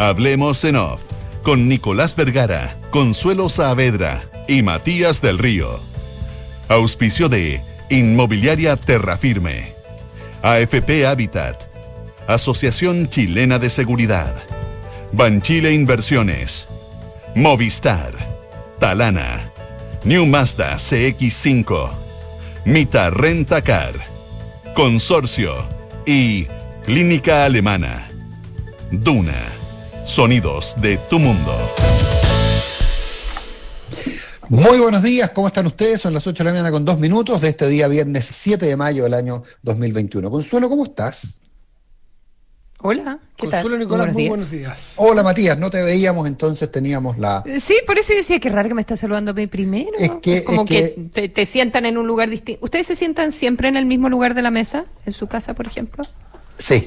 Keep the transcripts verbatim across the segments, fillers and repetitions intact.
Hablemos en Off, con Nicolás Vergara, Consuelo Saavedra y Matías del Río. Auspicio de Inmobiliaria Terrafirme, A F P Habitat, Asociación Chilena de Seguridad, Banchile Inversiones, Movistar, Talana, New Mazda C X cinco, Mita Rentacar, Consorcio y Clínica Alemana. Duna, sonidos de tu mundo. Muy buenos días, ¿cómo están ustedes? Son las ocho de la mañana con dos minutos de este día viernes siete de mayo del año dos mil veintiuno. Consuelo, ¿cómo estás? Hola, ¿qué tal? Consuelo, Nicolás, buenos muy días. buenos días. Hola Matías, no te veíamos, entonces teníamos la... Sí, por eso decía que raro que me estás saludando a mí primero. Es que- como es que, que- te, te sientan en un lugar distinto. ¿Ustedes se sientan siempre en el mismo lugar de la mesa? ¿En su casa, por ejemplo? Sí,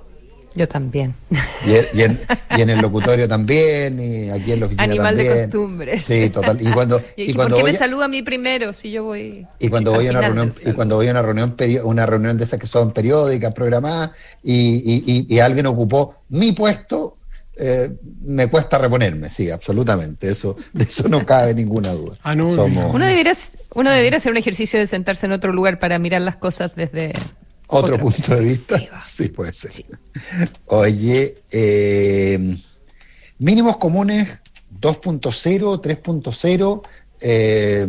Yo también. y, y en, y en el locutorio también, y aquí en la oficina Animal también. de costumbres. Sí, total. Y cuando, Y, y dije, cuando ¿por qué voy me a- saluda a mí primero si yo voy Y cuando al voy a una final reunión, del y saludo? cuando voy a una reunión peri- una reunión de esas que son periódicas, programadas, y, y, y, y alguien ocupó mi puesto, eh, me cuesta reponerme, sí, absolutamente. Eso, de eso no cabe ninguna duda. Ah, no, Somos Uno debería, uno debería hacer un ejercicio de sentarse en otro lugar para mirar las cosas desde otro otra punto de vista. perspectiva. Sí, puede ser. Oye, eh, mínimos comunes dos punto cero, tres punto cero. Eh,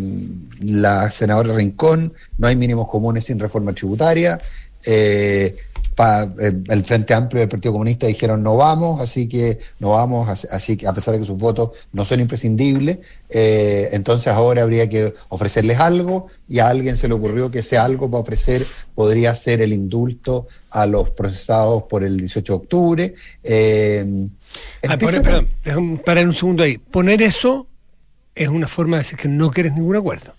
la senadora Rincón, no hay mínimos comunes sin reforma tributaria. Eh, pa- eh, el Frente Amplio del Partido Comunista dijeron no vamos, así que no vamos, así, así que a pesar de que sus votos no son imprescindibles, eh, entonces ahora habría que ofrecerles algo, y a alguien se le ocurrió que ese algo para ofrecer podría ser el indulto a los procesados por el dieciocho de octubre. Eh, Ah, empiezan poner- a- perdón, déjame parar un segundo ahí. Poner eso es una forma de decir que no quieres ningún acuerdo.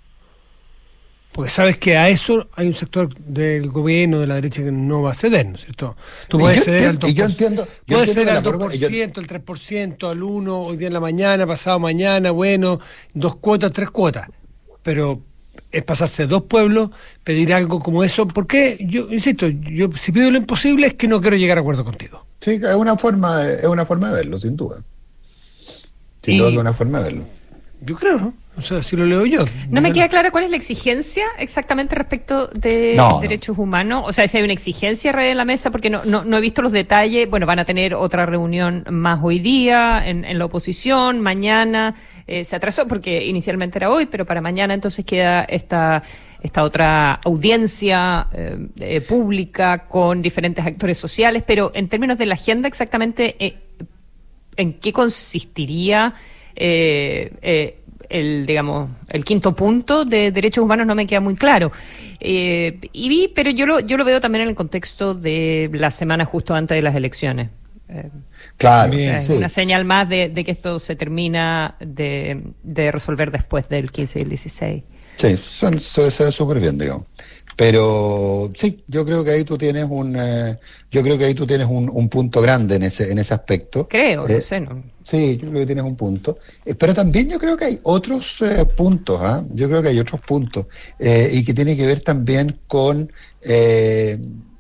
Porque sabes que a eso hay un sector del gobierno, de la derecha, que no va a ceder, ¿no es cierto? Tú Y puedes yo ceder al entiendo- dos y yo por ciento, entiendo- yo puedes entiendo ceder que al la dos por propuesta- ciento, al tres por ciento, al uno por ciento, hoy día en la mañana, pasado mañana, bueno, dos cuotas, tres cuotas. Pero es pasarse a dos pueblos, pedir algo como eso, porque yo, insisto, yo si pido lo imposible es que no quiero llegar a acuerdo contigo. Sí, es una forma de, es una forma de verlo, sin duda. Sin Y- duda que es una forma de verlo. Yo creo, ¿no? O sea, si lo leo yo. No me Yo- queda clara cuál es la exigencia exactamente respecto de No, no. derechos humanos. O sea, si hay una exigencia real en la mesa, porque no, no, no he visto los detalles. Bueno, van a tener otra reunión más hoy día en, en la oposición. Mañana eh, se atrasó porque inicialmente era hoy, pero para mañana entonces queda esta esta otra audiencia eh, eh, pública con diferentes actores sociales. Pero en términos de la agenda, exactamente eh, en qué consistiría eh, eh, el, digamos, el quinto punto de derechos humanos no me queda muy claro. Eh, y vi, pero yo lo, yo lo veo también en el contexto de la semana justo antes de las elecciones. Eh, Claro, o sea, sí. es una señal más de, de que esto se termina de, de resolver después del quince y el dieciséis. Sí, son, se se ve súper bien, digamos. Pero sí, yo creo que ahí tú tienes un, eh, yo creo que ahí tú tienes un, un punto grande en ese, en ese aspecto. Creo, Eh, no sé, no. Sí, yo creo que tienes un punto. Eh, pero también yo creo que hay otros eh, puntos, ¿ah? Yo creo que hay otros puntos. Eh, y que tiene que ver también con... eh,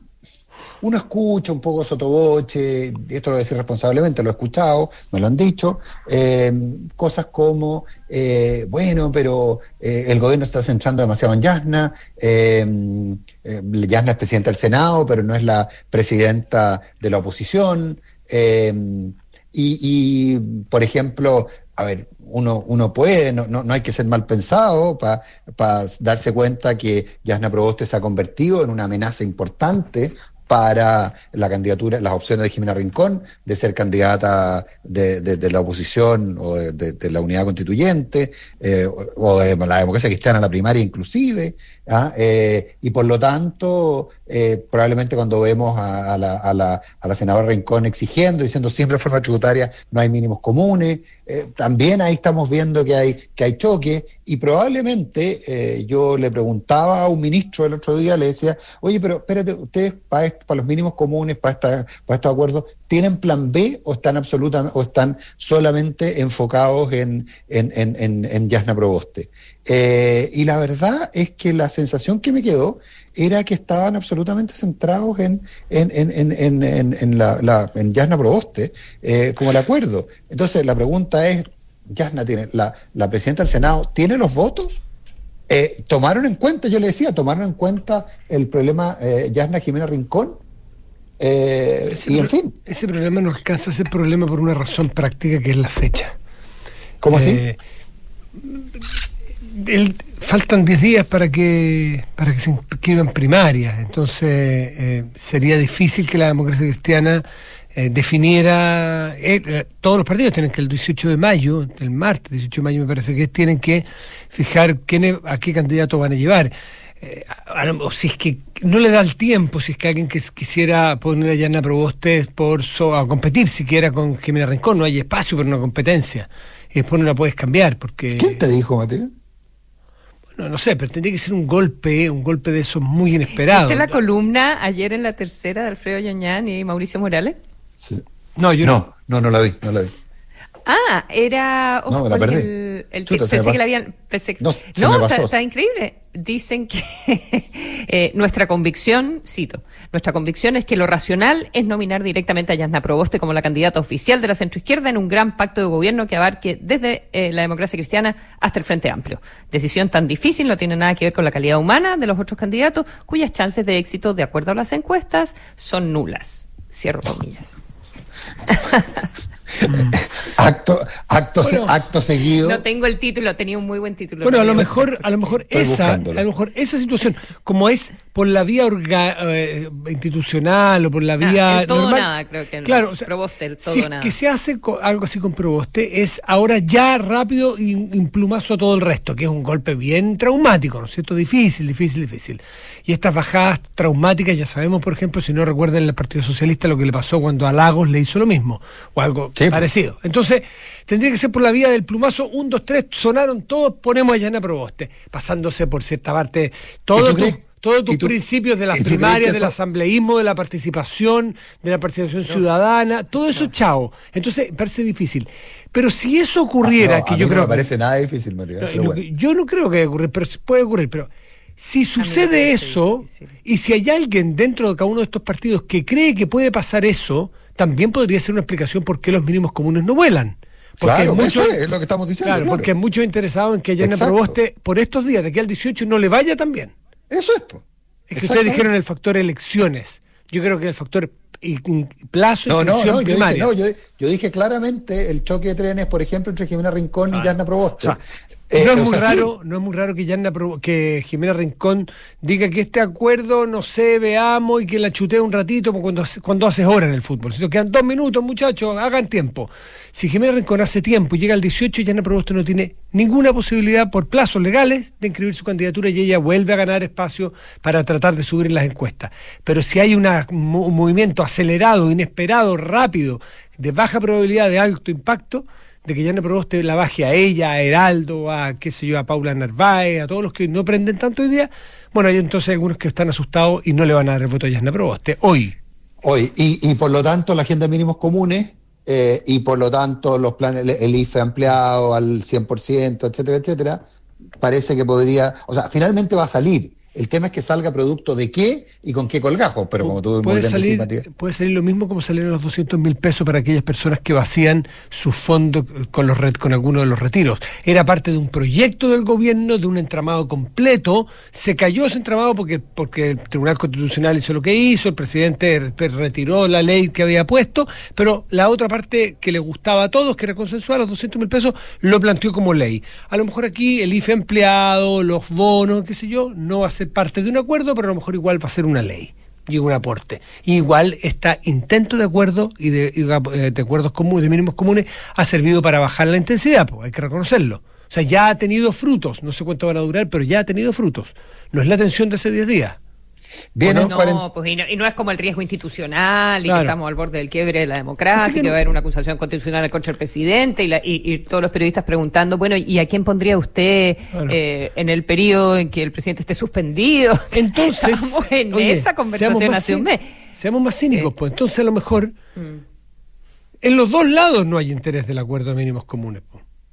uno escucha un poco sotoboche, y esto lo voy a decir responsablemente, lo he escuchado, me lo han dicho, eh, cosas como, eh, bueno, pero eh, el gobierno está centrando demasiado en Yasna, eh, eh, Yasna es presidenta del Senado, pero no es la presidenta de la oposición, eh, y, y, por ejemplo, a ver, uno, uno puede, no, no, no hay que ser mal pensado para pa darse cuenta que Yasna Proboste se ha convertido en una amenaza importante para la candidatura, las opciones de Jimena Rincón de ser candidata de, de, de la oposición o de, de, de la unidad constituyente, eh, o, o de la democracia cristiana, la primaria inclusive, ¿ah? eh, y por lo tanto, eh, probablemente cuando vemos a, a, la, a, la, a la senadora Rincón exigiendo, diciendo siempre reforma tributaria, no hay mínimos comunes, eh, también ahí estamos viendo que hay, que hay choque, y probablemente eh, yo le preguntaba a un ministro el otro día, le decía, oye, pero espérate, ustedes para para los mínimos comunes, para, esta, para estos acuerdos, ¿tienen plan B o están absolutamente o están solamente enfocados en, en, en, en, en Yasna Proboste? Eh, y la verdad es que la sensación que me quedó era que estaban absolutamente centrados en, en, en, en, en, en, en la, la en Jasna Proboste, eh, como el acuerdo. Entonces la pregunta es, Jasna tiene, la, la presidenta del Senado, ¿tiene los votos? Eh, ¿Tomaron en cuenta, yo le decía, tomaron en cuenta el problema eh, Jasna Jimena Rincón? Eh, y en fin. Ese problema no alcanza a ser problema por una razón práctica, que es la fecha. ¿Cómo así? Eh, el, faltan diez días para que para que se inscriban primarias, entonces eh, sería difícil que la democracia cristiana eh, definiera, eh, todos los partidos tienen que el dieciocho de mayo, el martes dieciocho de mayo me parece que tienen que fijar quiénes, a qué candidato van a llevar. Eh, o si es que no le da el tiempo, si es que alguien que quisiera poner a Jasna Proboste por so, a competir siquiera con Jimena Rincón, no hay espacio para una competencia y después no la puedes cambiar porque... ¿Quién te dijo, Mateo? Bueno, no sé, pero tendría que ser un golpe, un golpe de esos muy inesperado. ¿Viste la columna ayer en La Tercera de Alfredo Yoñán y Mauricio Morales? Sí. No, yo no, no, no la vi, no la vi. Ah, era... No, me la perdí. El, el Chuta, pensé se me que la pasó. habían... Pensé, No, se no me está, pasó. está increíble. Dicen que eh, nuestra convicción, cito, nuestra convicción es que lo racional es nominar directamente a Jasna Proboste como la candidata oficial de la centroizquierda en un gran pacto de gobierno que abarque desde eh, la democracia cristiana hasta el Frente Amplio. Decisión tan difícil no tiene nada que ver con la calidad humana de los otros candidatos, cuyas chances de éxito, de acuerdo a las encuestas, son nulas. Cierro comillas. acto acto Bueno, se, acto seguido. No tengo el título, tenía un muy buen título. Bueno, a lo No, mejor, a lo mejor Estoy esa, buscándolo. a lo mejor esa situación, como es por la vía orga, eh, institucional o por la vía Ah, el todo normal, nada, creo que no. claro, o sea, Proboste, el todo si es nada. que se hace co- algo así con Proboste, es ahora ya rápido y un plumazo a todo el resto, que es un golpe bien traumático, ¿no es cierto? Difícil, difícil, difícil. Y estas bajadas traumáticas, ya sabemos, por ejemplo, si no recuerdan en el Partido Socialista lo que le pasó cuando a Lagos le hizo lo mismo, o algo Sí, parecido. Entonces, tendría que ser por la vía del plumazo, un, dos, tres, sonaron todos, ponemos a Jasna Proboste, pasándose por cierta parte todos ¿Y tú tus crees- todos tus y tú- principios de las y tú crees primarias, que del eso- asambleísmo, de la participación, de la participación ciudadana, todo eso, chao. Entonces, parece difícil. Pero si eso ocurriera, No, que a yo mí creo no me que- parece nada difícil, Matías. no, pero lo bueno. que- yo no creo que vaya a ocurrir, pero puede ocurrir, pero si me sucede parece eso, difícil. y si hay alguien dentro de cada uno de estos partidos que cree que puede pasar eso, también podría ser una explicación por qué los mínimos comunes no vuelan. Porque Claro, hay muchos- eso es, es lo que estamos diciendo. Claro, claro. porque hay muchos interesados en que Jasna Exacto. Proboste, por estos días, de aquí al dieciocho, no le vaya tan bien. Eso es, po. Es que ustedes dijeron el factor elecciones. Yo creo que el factor y- y plazo No, no, inscripción no, yo dije, primaria. no yo, yo dije claramente el choque de trenes, por ejemplo, entre Jimena Rincón y Jasna Proboste. O sea, Eh, no es o muy sea, raro, no es muy raro que Jasna Pro- que Jimena Rincón diga que este acuerdo, no sé, veamos y que la chutee un ratito como cuando, hace- cuando haces hora en el fútbol. Si nos quedan dos minutos, muchachos, hagan tiempo. Si Jimena Rincón hace tiempo y llega al dieciocho, Jasna Proboste no tiene ninguna posibilidad por plazos legales de inscribir su candidatura y ella vuelve a ganar espacio para tratar de subir en las encuestas. Pero si hay una, un movimiento acelerado, inesperado, rápido, de baja probabilidad, de alto impacto, de que Jasna Proboste la baje a ella, a Heraldo, a qué sé yo, a Paula Narváez, a todos los que no prenden tanto hoy día, bueno, hay entonces algunos que están asustados y no le van a dar el voto a Jasna Proboste hoy. Hoy, y, y por lo tanto la agenda de mínimos comunes eh, y por lo tanto los planes, el, el I F E ampliado al cien por ciento, etcétera, etcétera, parece que podría, o sea, finalmente va a salir. El tema es que salga producto de qué y con qué colgajo, pero como tú muy puede bien salir, decís, Matías. puede salir lo mismo como salieron los doscientos mil pesos para aquellas personas que vacían su fondo con los ret- con alguno de los retiros. Era parte de un proyecto del gobierno, de un entramado completo. Se cayó ese entramado porque, porque el Tribunal Constitucional hizo lo que hizo, el presidente re- retiró la ley que había puesto, pero la otra parte que le gustaba a todos, que era consensuar, los doscientos mil pesos, lo planteó como ley. A lo mejor aquí el I F E empleado, los bonos, qué sé yo, no va a ser parte de un acuerdo, pero a lo mejor igual va a ser una ley y un aporte. Y igual este intento de acuerdo y de, y de acuerdos comunes, de mínimos comunes, ha servido para bajar la intensidad, pues hay que reconocerlo. O sea, ya ha tenido frutos, no sé cuánto van a durar, pero ya ha tenido frutos. No es la tensión de hace diez días. Viene un No, cuarenta pues y no, y no es como el riesgo institucional y Claro. que estamos al borde del quiebre de la democracia, Así que, que no- va a haber una acusación constitucional contra el presidente y, la- y- y todos los periodistas preguntando, bueno, ¿y a quién pondría usted Claro. eh, en el periodo en que el presidente esté suspendido? Entonces, Estamos en oye, esa conversación seamos más hace un cín- mes. Seamos más cínicos, Sí. pues entonces a lo mejor en los dos lados no hay interés del acuerdo de mínimos comunes, pues.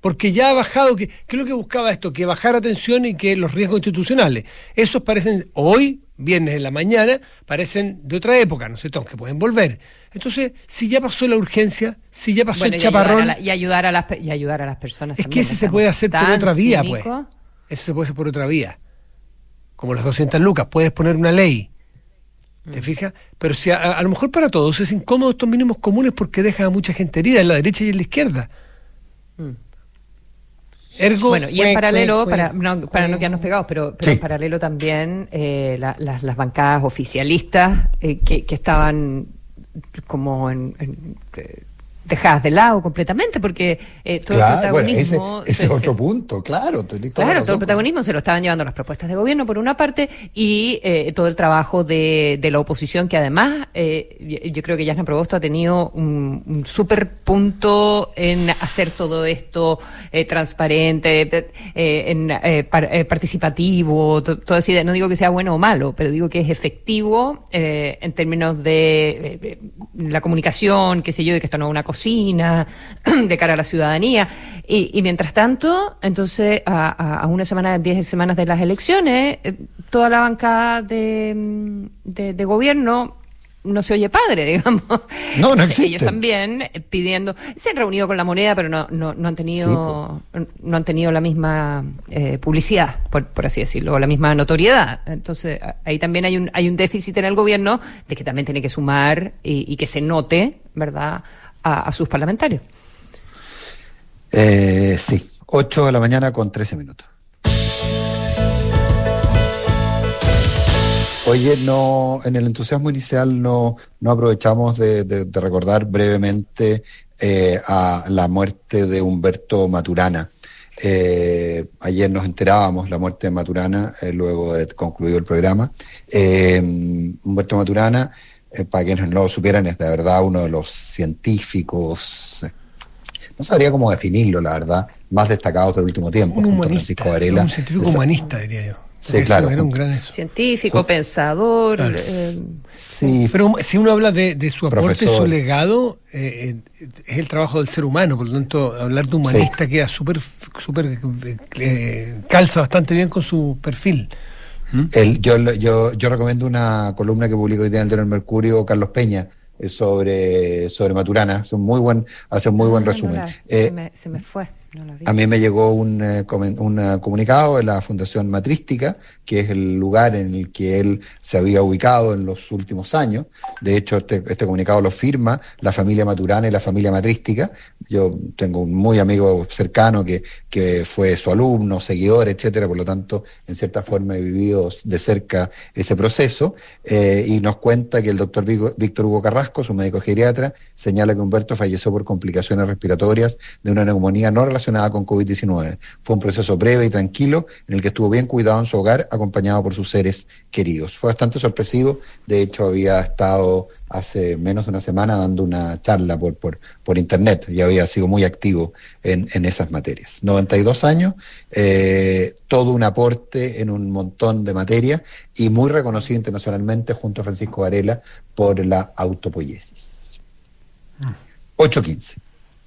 porque ya ha bajado, que, ¿qué es lo que buscaba esto? Que bajara tensión y que los riesgos institucionales, esos parecen, hoy, viernes en la mañana, parecen de otra época, ¿no es cierto? Aunque pueden volver. Entonces, si ya pasó la urgencia, si ya pasó bueno, el y chaparrón... Ayudar la, y, ayudar a las, y ayudar a las personas Es también, que ese se puede hacer por otra vía, cínicos. pues. Ese se puede hacer por otra vía. Como las doscientas lucas, puedes poner una ley. ¿Te fijas? Pero si a, a lo mejor para todos es incómodo estos mínimos comunes porque deja a mucha gente herida en la derecha y en la izquierda. Mm. Ergo, Bueno, y en cue, paralelo, cue, para cue, no, para no cue. quedarnos pegados, pero, pero Sí. en paralelo también eh, la- las, las bancadas oficialistas eh, que, que estaban como en, en, eh, dejadas de lado completamente, porque eh, todo Claro, el bueno, ese, protagonismo... ese se- es se- otro punto, claro. tenés toda la Claro, todo razón, el protagonismo se lo estaban llevando las propuestas de gobierno por una parte y eh, todo el trabajo de, de la oposición que además eh, yo- yo creo que Yasna Probosto ha tenido un, un súper punto en hacer todo esto eh, transparente, eh, en, eh, par- eh, participativo, to- todo así. No digo que sea bueno o malo, pero digo que es efectivo eh, en términos de eh, eh, la comunicación, qué sé yo, de que esto no es una cocina, de cara a la ciudadanía. Y, y mientras tanto, entonces, a, a, a una semana, diez semanas de las elecciones, eh, toda la bancada de, mm, de, de gobierno no se oye padre, digamos. No, no Entonces, existen. ellos también eh, pidiendo, se han reunido con la moneda, pero no, no, no han tenido, no han tenido la misma eh, publicidad, por, por así decirlo, o la misma notoriedad. Entonces, a- ahí también hay un, hay un déficit en el gobierno de que también tiene que sumar y, y que se note, ¿verdad?, a, a sus parlamentarios. Eh, sí, ocho de la mañana con trece minutos. Oye, no, en el entusiasmo inicial no, no aprovechamos de, de- de recordar brevemente eh, a la muerte de Humberto Maturana. Eh, ayer nos enterábamos la muerte de Maturana, eh, luego de concluido el programa. Eh, Humberto Maturana, eh, para quienes no lo supieran, es de verdad uno de los científicos, eh, no sabría cómo definirlo, la verdad, más destacados del último tiempo, Un junto a humanista, Francisco Varela. un científico Esa- humanista, diría yo. Sí, Eso claro. Era un gran eso. Científico, pensador. Claro. eh, Sí, Pero si uno habla de, de su aporte, Profesor. su legado, eh, eh, es el trabajo del ser humano, por lo tanto, hablar de humanista queda súper, súper, eh, calza bastante bien con su perfil. El, yo, yo, yo recomiendo una columna que publicó hoy día en el Diario El Mercurio, Carlos Peña, eh, sobre, sobre Maturana. Es un muy buen, hace un muy buen ah, no resumen. la- Eh, se, me, se me fue. No la vi. A mí me llegó un, eh, comen- un eh, comunicado de la Fundación Matrística, que es el lugar en el que él se había ubicado en los últimos años. De hecho, este, este comunicado lo firma la familia Maturana y la familia Matrística. Yo tengo un muy amigo cercano que, que fue su alumno, seguidor, etcétera. Por lo tanto, en cierta forma he vivido de cerca ese proceso. Eh, y nos cuenta que el doctor Víctor Hugo Carrasco, su médico geriatra, señala que Humberto falleció por complicaciones respiratorias de una neumonía no relacionada con COVID diecinueve. Fue un proceso breve y tranquilo en el que estuvo bien cuidado en su hogar, acompañado por sus seres queridos. Fue bastante sorpresivo. De hecho, había estado hace menos de una semana dando una charla por, por, por internet y había sido muy activo en, en esas materias. noventa y dos años, eh, todo un aporte en un montón de materias y muy reconocido internacionalmente junto a Francisco Varela por la autopoiesis. ocho quince.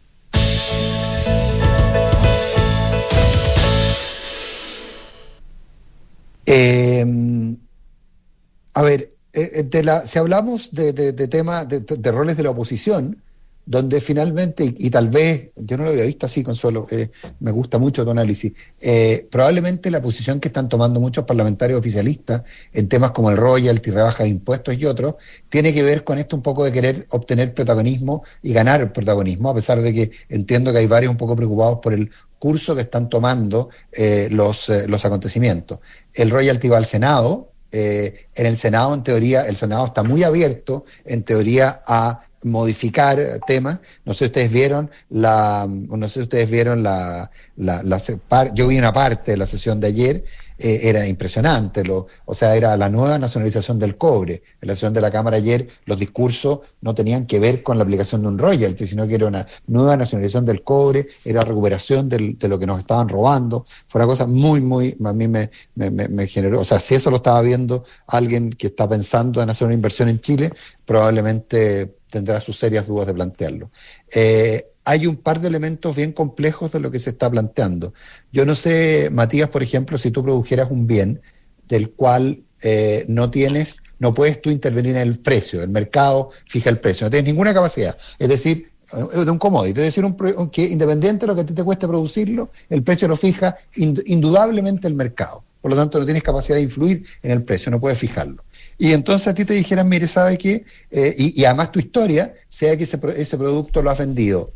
Eh, a ver, eh, de la, si hablamos de, de, de temas, de, de roles de la oposición, donde finalmente, y, y tal vez, yo no lo había visto así, Consuelo, eh, me gusta mucho tu análisis, eh, probablemente la posición que están tomando muchos parlamentarios oficialistas en temas como el royalty, rebaja de impuestos y otros, tiene que ver con esto un poco de querer obtener protagonismo y ganar protagonismo, a pesar de que entiendo que hay varios un poco preocupados por el curso que están tomando eh, los, eh, los acontecimientos. El royalty va al Senado, eh, en el Senado en teoría, el Senado está muy abierto en teoría a modificar temas. No sé si ustedes vieron la, no sé si ustedes vieron la, la, la par, yo vi una parte de la sesión de ayer, eh, era impresionante, lo, o sea, era la nueva nacionalización del cobre. En la sesión de la Cámara ayer los discursos no tenían que ver con la aplicación de un royalty, sino que era una nueva nacionalización del cobre, era recuperación del, de lo que nos estaban robando. Fue una cosa muy, muy, a mí me, me, me, me generó, o sea, si eso lo estaba viendo alguien que está pensando en hacer una inversión en Chile, probablemente tendrá sus serias dudas de plantearlo. Eh, hay un par de elementos bien complejos de lo que se está planteando. Yo no sé, Matías, por ejemplo, si tú produjeras un bien del cual eh, no tienes, no puedes tú intervenir en el precio, el mercado fija el precio, no tienes ninguna capacidad. Es decir, de un commodity, es decir, un, un, que independiente de lo que a ti te cueste producirlo, el precio lo fija ind, indudablemente el mercado. Por lo tanto, no tienes capacidad de influir en el precio, no puedes fijarlo. Y entonces a ti te dijeran, mire, ¿sabe qué? Eh, y, y además tu historia sea que ese, ese producto lo has vendido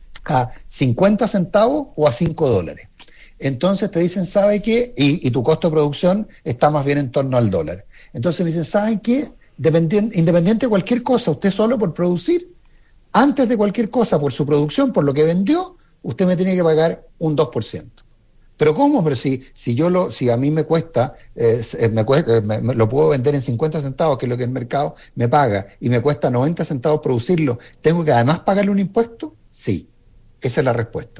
a cincuenta centavos o a cinco dólares. Entonces te dicen, ¿sabe qué? Y, y tu costo de producción está más bien en torno al dólar. Entonces me dicen, ¿saben qué? Dependiente, independiente de cualquier cosa, usted solo por producir, antes de cualquier cosa, por su producción, por lo que vendió, usted me tiene que pagar un dos por ciento. ¿Pero cómo? Pero si, si yo lo, si a mí me cuesta, eh, me cuesta me, me, lo puedo vender en cincuenta centavos, que es lo que el mercado me paga, y me cuesta noventa centavos producirlo, ¿tengo que además pagarle un impuesto? Sí, esa es la respuesta.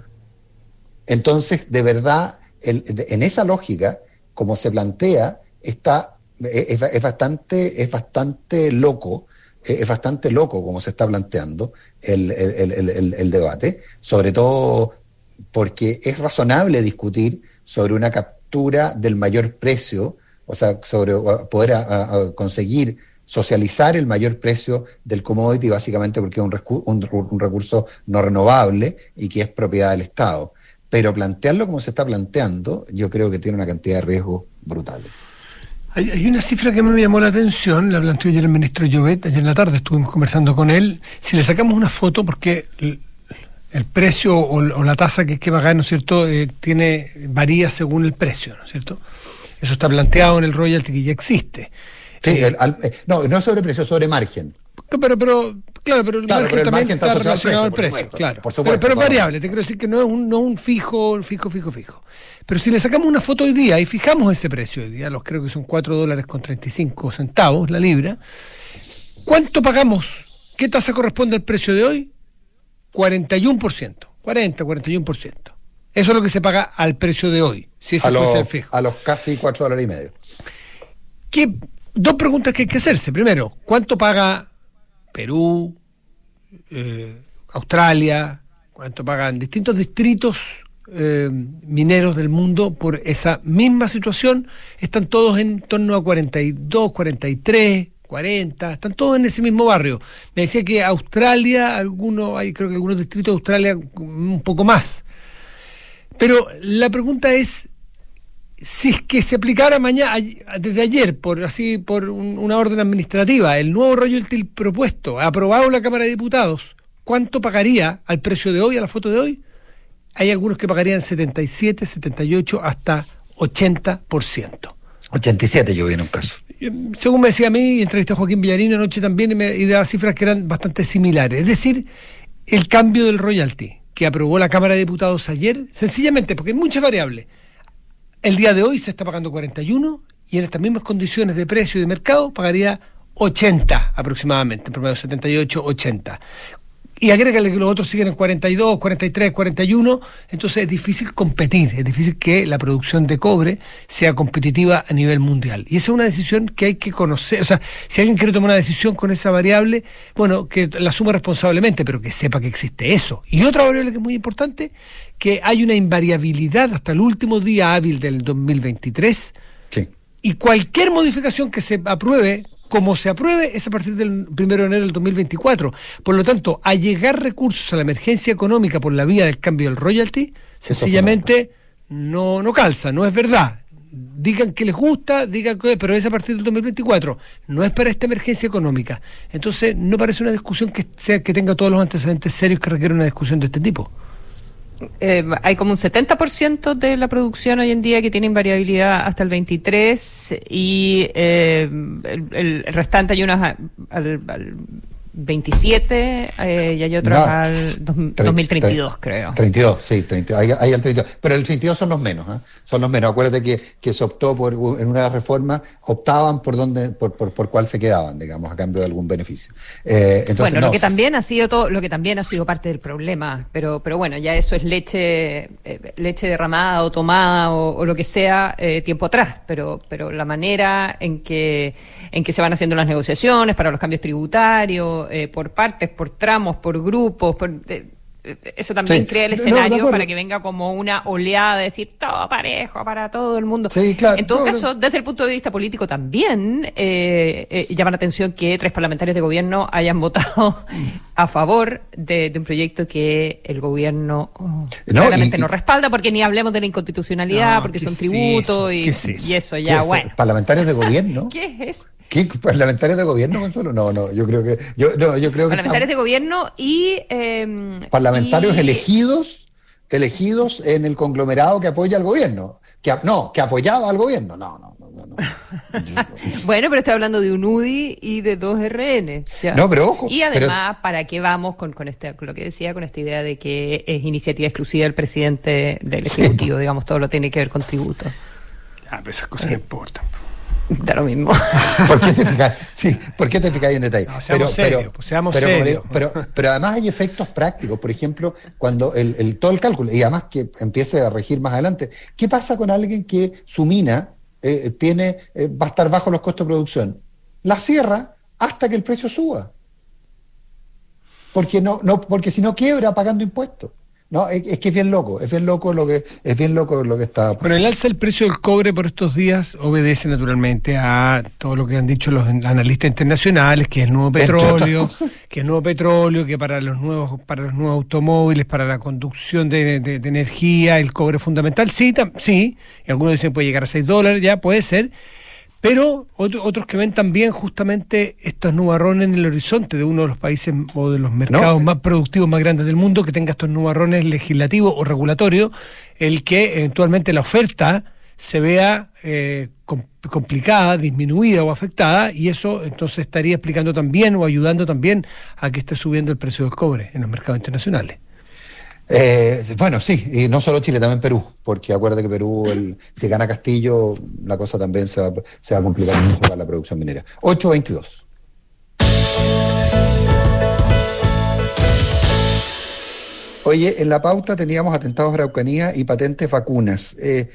Entonces, de verdad, el, de, en esa lógica, como se plantea, está, es, es bastante, es bastante loco, es bastante loco como se está planteando el, el, el, el, el debate, sobre todo porque es razonable discutir sobre una captura del mayor precio, o sea, sobre poder a, a conseguir socializar el mayor precio del commodity, básicamente porque es un, recu- un, un recurso no renovable y que es propiedad del Estado. Pero plantearlo como se está planteando, yo creo que tiene una cantidad de riesgos brutales. Hay, hay una cifra que me llamó la atención, la planteó ayer el ministro Llobet, ayer en la tarde estuvimos conversando con él. Si le sacamos una foto, porque el, el precio o, o la tasa que hay que pagar, ¿no es cierto?, eh, tiene varía según el precio, ¿no es cierto? Eso está planteado en el royalty que ya existe. Sí, eh, el, al, eh, no, no sobre precio, sobre margen. Pero, pero, claro, pero el claro, margen pero el también margen está relacionado al precio, supuesto, claro. Por supuesto, pero, pero es claro. variable, te quiero decir que no es un, no es un fijo, fijo, fijo, fijo. Pero si le sacamos una foto hoy día y fijamos ese precio hoy día, los creo que son cuatro dólares con treinta y cinco centavos la libra, ¿cuánto pagamos? ¿Qué tasa corresponde al precio de hoy? cuarenta y uno por ciento. cuarenta, cuarenta y uno por ciento. Eso es lo que se paga al precio de hoy, si ese a fuese los, el fijo. A los casi cuatro dólares y medio. ¿Qué? Dos preguntas que hay que hacerse. Primero, ¿cuánto paga Perú, eh, Australia, cuánto pagan distintos distritos eh, mineros del mundo por esa misma situación? Están todos en torno a cuarenta y dos, cuarenta y tres, cuarenta, están todos en ese mismo barrio. Me decía que Australia, algunos, hay creo que algunos distritos de Australia un poco más. Pero la pregunta es, si es que se aplicara mañana, desde ayer, por así por un, una orden administrativa, el nuevo royalty propuesto, aprobado en la Cámara de Diputados, ¿cuánto pagaría al precio de hoy, a la foto de hoy? Hay algunos que pagarían setenta y siete, setenta y ocho, hasta ochenta por ciento. ochenta y siete yo vi en un caso. Según me decía a mí, entrevisté a Joaquín Villarino anoche también y, me, y daba cifras que eran bastante similares. Es decir, el cambio del royalty que aprobó la Cámara de Diputados ayer, sencillamente porque hay muchas variables. El día de hoy se está pagando cuarenta y uno y en estas mismas condiciones de precio y de mercado pagaría ochenta aproximadamente, en promedio setenta y ocho, ochenta. Y agrégale que los otros siguen en cuarenta y dos, cuarenta y tres, cuarenta y uno, entonces es difícil competir, es difícil que la producción de cobre sea competitiva a nivel mundial. Y esa es una decisión que hay que conocer, o sea, si alguien quiere tomar una decisión con esa variable, bueno, que la asuma responsablemente, pero que sepa que existe eso. Y otra variable que es muy importante, que hay una invariabilidad hasta el último día hábil del dos mil veintitrés, sí. Y cualquier modificación que se apruebe, como se apruebe, es a partir del primero de enero del dos mil veinticuatro. Por lo tanto, a llegar recursos a la emergencia económica por la vía del cambio del royalty, sencillamente no, no calza, no es verdad. Digan que les gusta, digan que, pero es a partir del dos mil veinticuatro, no es para esta emergencia económica. Entonces, no parece una discusión que sea que tenga todos los antecedentes serios que requiere una discusión de este tipo. Eh, hay como un setenta por ciento de la producción hoy en día que tiene invariabilidad hasta el veintitrés y eh, el, el restante hay unos al, al veintisiete eh, y hay otros no, al dos, tre- dos mil treinta y dos, tre- creo. treinta y dos, sí, treinta, hay, hay el treinta y dos. Pero el treinta y dos son los menos, ¿eh? Son los menos. Acuérdate que, que se optó por, en una reforma, optaban por dónde, por, por, por cuál se quedaban, digamos, a cambio de algún beneficio. Eh, entonces, bueno, no, lo que también ha sido todo, lo que también ha sido parte del problema, pero, pero bueno, ya eso es leche, eh, leche derramada o tomada o, o lo que sea, eh, tiempo atrás, pero, pero la manera en que, en que se van haciendo las negociaciones para los cambios tributarios, Eh, por partes, por tramos, por grupos, por, eh, eso también sí. crea el No, escenario no, para que venga como una oleada de decir todo parejo para todo el mundo. Sí, claro. En todo no, caso, no. desde el punto de vista político también eh, eh, llama la atención que tres parlamentarios de gobierno hayan votado a favor de, de un proyecto que el gobierno oh, No, claramente y- no respalda, porque ni hablemos de la inconstitucionalidad, No, porque ¿qué son es tributos eso? y, ¿Qué es eso? y eso ¿Qué ya, es? bueno. ¿Parlamentarios de gobierno? ¿Qué es eso? ¿Qué parlamentarios de gobierno, Consuelo? No, no, yo creo que yo no, yo creo que Parlamentarios de estamos- gobierno y... eh, parlamentarios y- elegidos elegidos en el conglomerado que apoya al gobierno, que a- no, que apoyaba al gobierno. No, no, no, no. no. Bueno, pero estoy hablando de un U D I y de dos R N. ya. No, pero ojo, Y además, ¿para qué vamos con, con, este, con lo que decía, con esta idea de que es iniciativa exclusiva del presidente del Ejecutivo? Digamos, todo lo tiene que ver con tributo. Ah, pero esas cosas no importan. Da lo mismo. ¿Por qué te fijas? Sí, ¿por qué te fijas en detalle? No, seamos serios, pues, seamos pero, como serios. digo, pero, pero además hay efectos prácticos. Por ejemplo, cuando el, el todo el cálculo, y además que empiece a regir más adelante, ¿qué pasa con alguien que su mina eh, tiene eh, va a estar bajo los costos de producción? La cierra hasta que el precio suba. Porque no, no, porque si no quiebra pagando impuestos. No, es, es que es bien loco, es bien loco lo que, es bien loco lo que está pasando. Bueno, el alza del precio del cobre por estos días obedece naturalmente a todo lo que han dicho los analistas internacionales, que es el nuevo Entre otras petróleo, cosas. que es el nuevo petróleo, que para los nuevos, para los nuevos automóviles, para la conducción de, de- de energía, el cobre es fundamental. Sí, tam- sí, y algunos dicen puede llegar a seis dólares, ya puede ser. Pero otro- otros que ven también justamente estos nubarrones en el horizonte de uno de los países o de los mercados No. más productivos más grandes del mundo, que tenga estos nubarrones legislativos o regulatorios, el que eventualmente la oferta se vea eh, com- complicada, disminuida o afectada, y eso entonces estaría explicando también o ayudando también a que esté subiendo el precio del cobre en los mercados internacionales. Eh, bueno, sí, y no solo Chile, también Perú, porque acuérdate que Perú, el, si gana Castillo, la cosa también se va, se va a complicar mucho para la producción minera. ocho veintidós. Oye, en la pauta teníamos atentados a Araucanía y patentes vacunas. Eh,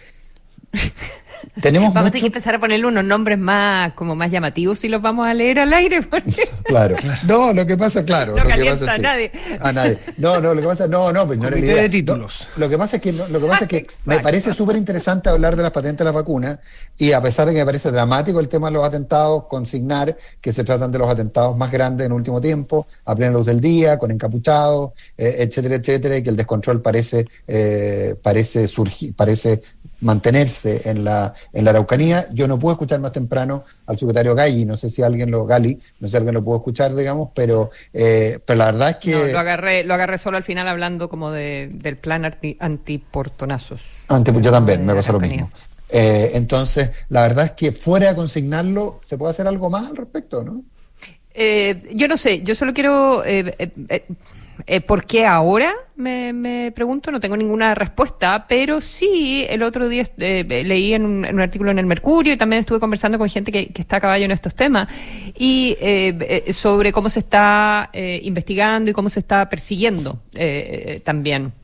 tenemos Vamos a mucho... tener que empezar a ponerle unos nombres más como más llamativos si los vamos a leer al aire. Porque... Claro. No, lo que pasa, claro. No lo que calienta pasa, a sí. nadie. A nadie. No, no, lo que pasa, no, no, pues no era la Comité idea. de títulos. No, lo que pasa es que, no, lo que pasa es que me Exacto. parece súper interesante hablar de las patentes de las vacunas, y a pesar de que me parece dramático el tema de los atentados, consignar que se tratan de los atentados más grandes en el último tiempo, a plena luz del día, con encapuchados, eh, etcétera, etcétera, y que el descontrol parece, eh, parece surgir, parece mantenerse en la, en la Araucanía. Yo no pude escuchar más temprano al secretario Galli, no sé si alguien lo, Gali, no sé si alguien lo pudo escuchar, digamos, pero, eh, pero la verdad es que... No, lo agarré, lo agarré solo al final hablando como de, del plan anti, antiportonazos. Antes, yo también, me de pasa lo Araucanía. mismo. Eh, entonces, la verdad es que fuera de consignarlo, ¿se puede hacer algo más al respecto, no? Eh, yo no sé, yo solo quiero... Eh, eh, eh, eh, ¿por qué ahora? Me, me pregunto, no tengo ninguna respuesta, pero sí, el otro día eh, leí en un, en un artículo en el Mercurio y también estuve conversando con gente que, que está a caballo en estos temas, y eh, eh, sobre cómo se está eh, investigando y cómo se está persiguiendo eh, eh, también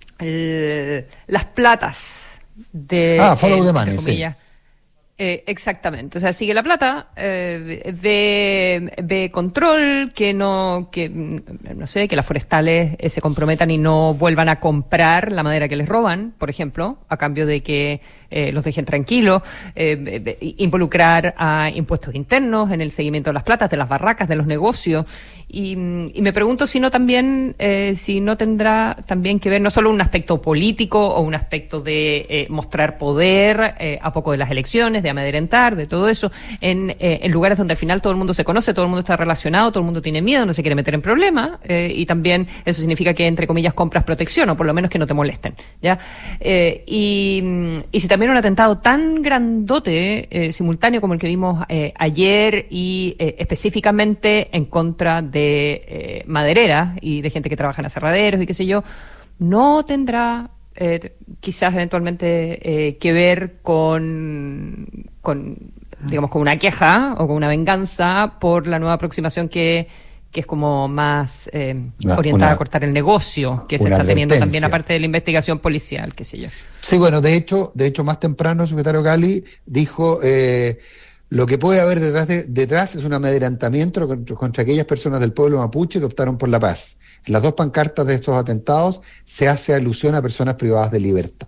el- las platas de... Ah, follow eh, the entre money, sí. comillas. Eh, exactamente, o sea, sigue la plata, eh, ve, ve control, que no, que mm, no sé, que las forestales eh, se comprometan y no vuelvan a comprar la madera que les roban, por ejemplo, a cambio de que eh, los dejen tranquilos, eh, eh, involucrar a impuestos internos en el seguimiento de las platas, de las barracas, de los negocios, y, mm, y me pregunto si no también, eh, si no tendrá también que ver no solo un aspecto político o un aspecto de eh, mostrar poder eh, a poco de las elecciones, de amedrentar, de todo eso, en, eh, en lugares donde al final todo el mundo se conoce, todo el mundo está relacionado, todo el mundo tiene miedo, no se quiere meter en problemas, eh, y también eso significa que, entre comillas, compras protección, o por lo menos que no te molesten, ¿ya? Eh, y, y si también un atentado tan grandote, eh, simultáneo como el que vimos eh, ayer, y eh, específicamente en contra de eh, madereras y de gente que trabaja en aserraderos y qué sé yo, no tendrá Eh, quizás eventualmente eh, que ver con, con, digamos, con una queja o con una venganza por la nueva aproximación que, que es como más eh, Una- orientada una- a cortar el negocio que se una está teniendo advertencia. también, aparte de la investigación policial, qué sé yo. Sí, bueno, de hecho, de hecho más temprano el secretario Gali dijo, eh, Lo que puede haber detrás, de, detrás es un amedrentamiento contra, contra aquellas personas del pueblo mapuche que optaron por la paz. En las dos pancartas de estos atentados se hace alusión a personas privadas de libertad.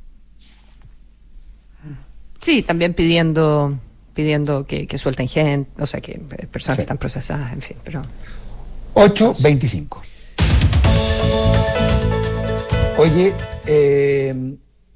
Sí, también pidiendo pidiendo que, que suelten gente, o sea, que personas sí. que están procesadas, en fin, pero... ocho veinticinco. Oye, eh,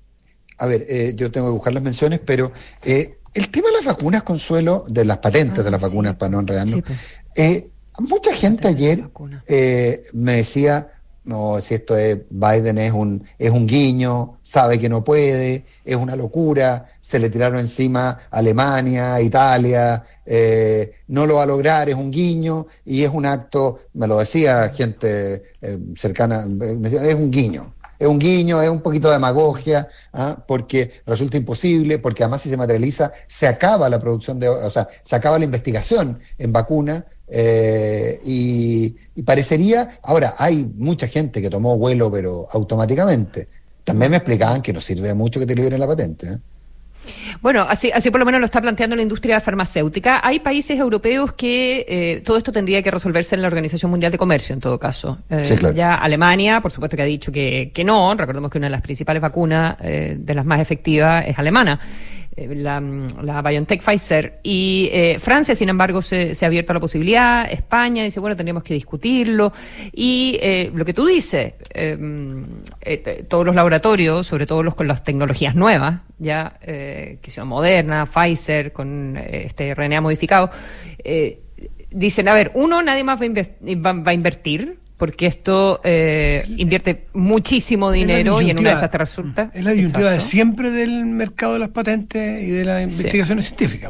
a ver, eh, yo tengo que buscar las menciones, pero eh, el tema de las vacunas, Consuelo, de las patentes ah, de las sí. vacunas, para no enredarnos, sí, pues. eh, mucha gente ayer eh, me decía, no, si esto es, Biden es un, es un guiño, sabe que no puede, es una locura, se le tiraron encima Alemania, Italia, eh, no lo va a lograr, es un guiño, y es un acto, me lo decía gente eh, cercana, me decía, es un guiño. Es un guiño, es un poquito de demagogia, ¿ah? Porque resulta imposible, porque además si se materializa, se acaba la producción de, o sea, se acaba la investigación en vacunas, eh, y, y parecería, ahora hay mucha gente que tomó vuelo pero automáticamente. También me explicaban que no sirve mucho que te liberen la patente, ¿eh? Bueno, así, así por lo menos lo está planteando la industria farmacéutica. Hay países europeos que eh, todo esto tendría que resolverse en la Organización Mundial de Comercio, en todo caso. Eh, sí, claro. Ya Alemania, por supuesto que ha dicho que, que no. Recordemos que una de las principales vacunas, eh, de las más efectivas, es alemana. La, la BioNTech Pfizer, y eh, Francia, sin embargo, se, se ha abierto a la posibilidad. España dice, bueno, tendríamos que discutirlo, y eh, lo que tú dices, eh, eh, todos los laboratorios, sobre todo los con las tecnologías nuevas, ya eh, que son Moderna, Pfizer, con eh, este R N A modificado, eh, dicen, a ver, uno, nadie más va a, inve- va, va a invertir, porque esto eh, invierte muchísimo dinero y en una de esas te resulta... Es la disyuntiva de siempre del mercado de las patentes y de las investigaciones sí. científicas.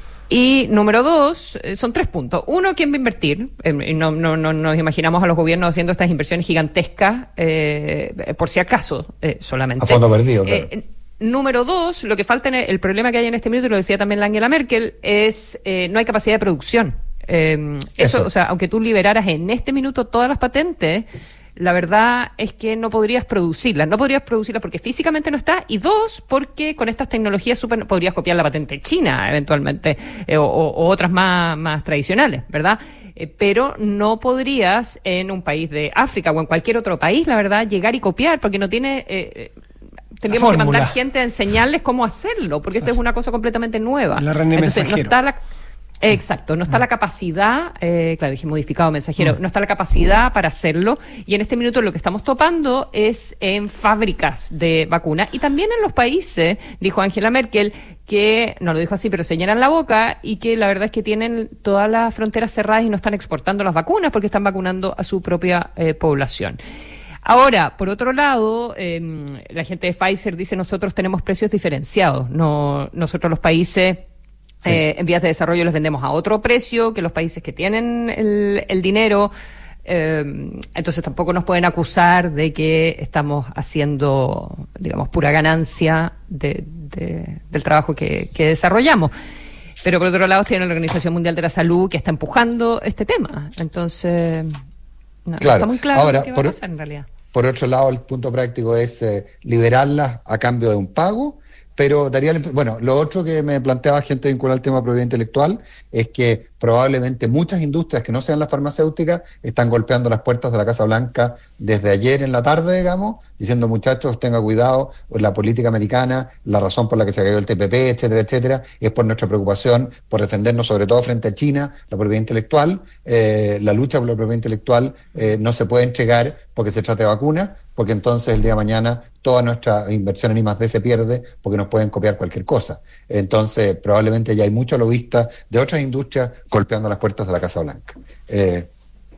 Y número dos, son tres puntos. Uno, ¿quién va a invertir? Eh, no, no, no nos imaginamos a los gobiernos haciendo estas inversiones gigantescas, eh, por si acaso, eh, solamente. A fondo perdido, claro. Eh, Número dos, lo que falta, en el, el problema que hay en este minuto, y lo decía también la Angela Merkel, es eh, no hay capacidad de producción. Eh, eso, eso, o sea, aunque tú liberaras en este minuto todas las patentes, la verdad es que no podrías producirlas. No podrías producirlas porque físicamente no está, y dos, porque con estas tecnologías super, podrías copiar la patente china, eventualmente, eh, o, o otras más, más tradicionales, ¿verdad? Eh, pero no podrías en un país de África o en cualquier otro país, la verdad, llegar y copiar, porque no tiene... Eh, tendríamos que mandar gente a enseñarles cómo hacerlo, porque esto es una cosa completamente nueva. La René Entonces, mensajero. no está la... Exacto, no está la capacidad, eh, claro, dije modificado mensajero, no está la capacidad para hacerlo, y en este minuto lo que estamos topando es en fábricas de vacunas, y también en los países, dijo Angela Merkel, que, no lo dijo así, pero se llenan la boca, y que la verdad es que tienen todas las fronteras cerradas y no están exportando las vacunas porque están vacunando a su propia eh, población. Ahora, por otro lado, eh, la gente de Pfizer dice, nosotros tenemos precios diferenciados, no, nosotros los países... Sí. Eh, en vías de desarrollo les vendemos a otro precio que los países que tienen el, el dinero, eh, entonces tampoco nos pueden acusar de que estamos haciendo, digamos, pura ganancia de, de, del trabajo que, que desarrollamos. Pero por otro lado tiene la Organización Mundial de la Salud que está empujando este tema, entonces no, claro. no está muy claro Ahora, qué va por, a pasar en realidad. Por otro lado, el punto práctico es eh, liberarlas a cambio de un pago. Pero daría, bueno, lo otro que me planteaba gente vinculada al tema de propiedad intelectual es que probablemente muchas industrias que no sean las farmacéuticas están golpeando las puertas de la Casa Blanca desde ayer en la tarde, digamos, diciendo, muchachos, tenga cuidado, la política americana, la razón por la que se cayó el T P P, etcétera, etcétera, es por nuestra preocupación por defendernos sobre todo frente a China, la propiedad intelectual. Eh, la lucha por la propiedad intelectual eh, no se puede entregar porque se trata de vacunas, porque entonces el día de mañana toda nuestra inversión en I más D se pierde porque nos pueden copiar cualquier cosa. Entonces, probablemente ya hay muchos lobistas de otras industrias golpeando las puertas de la Casa Blanca. Eh,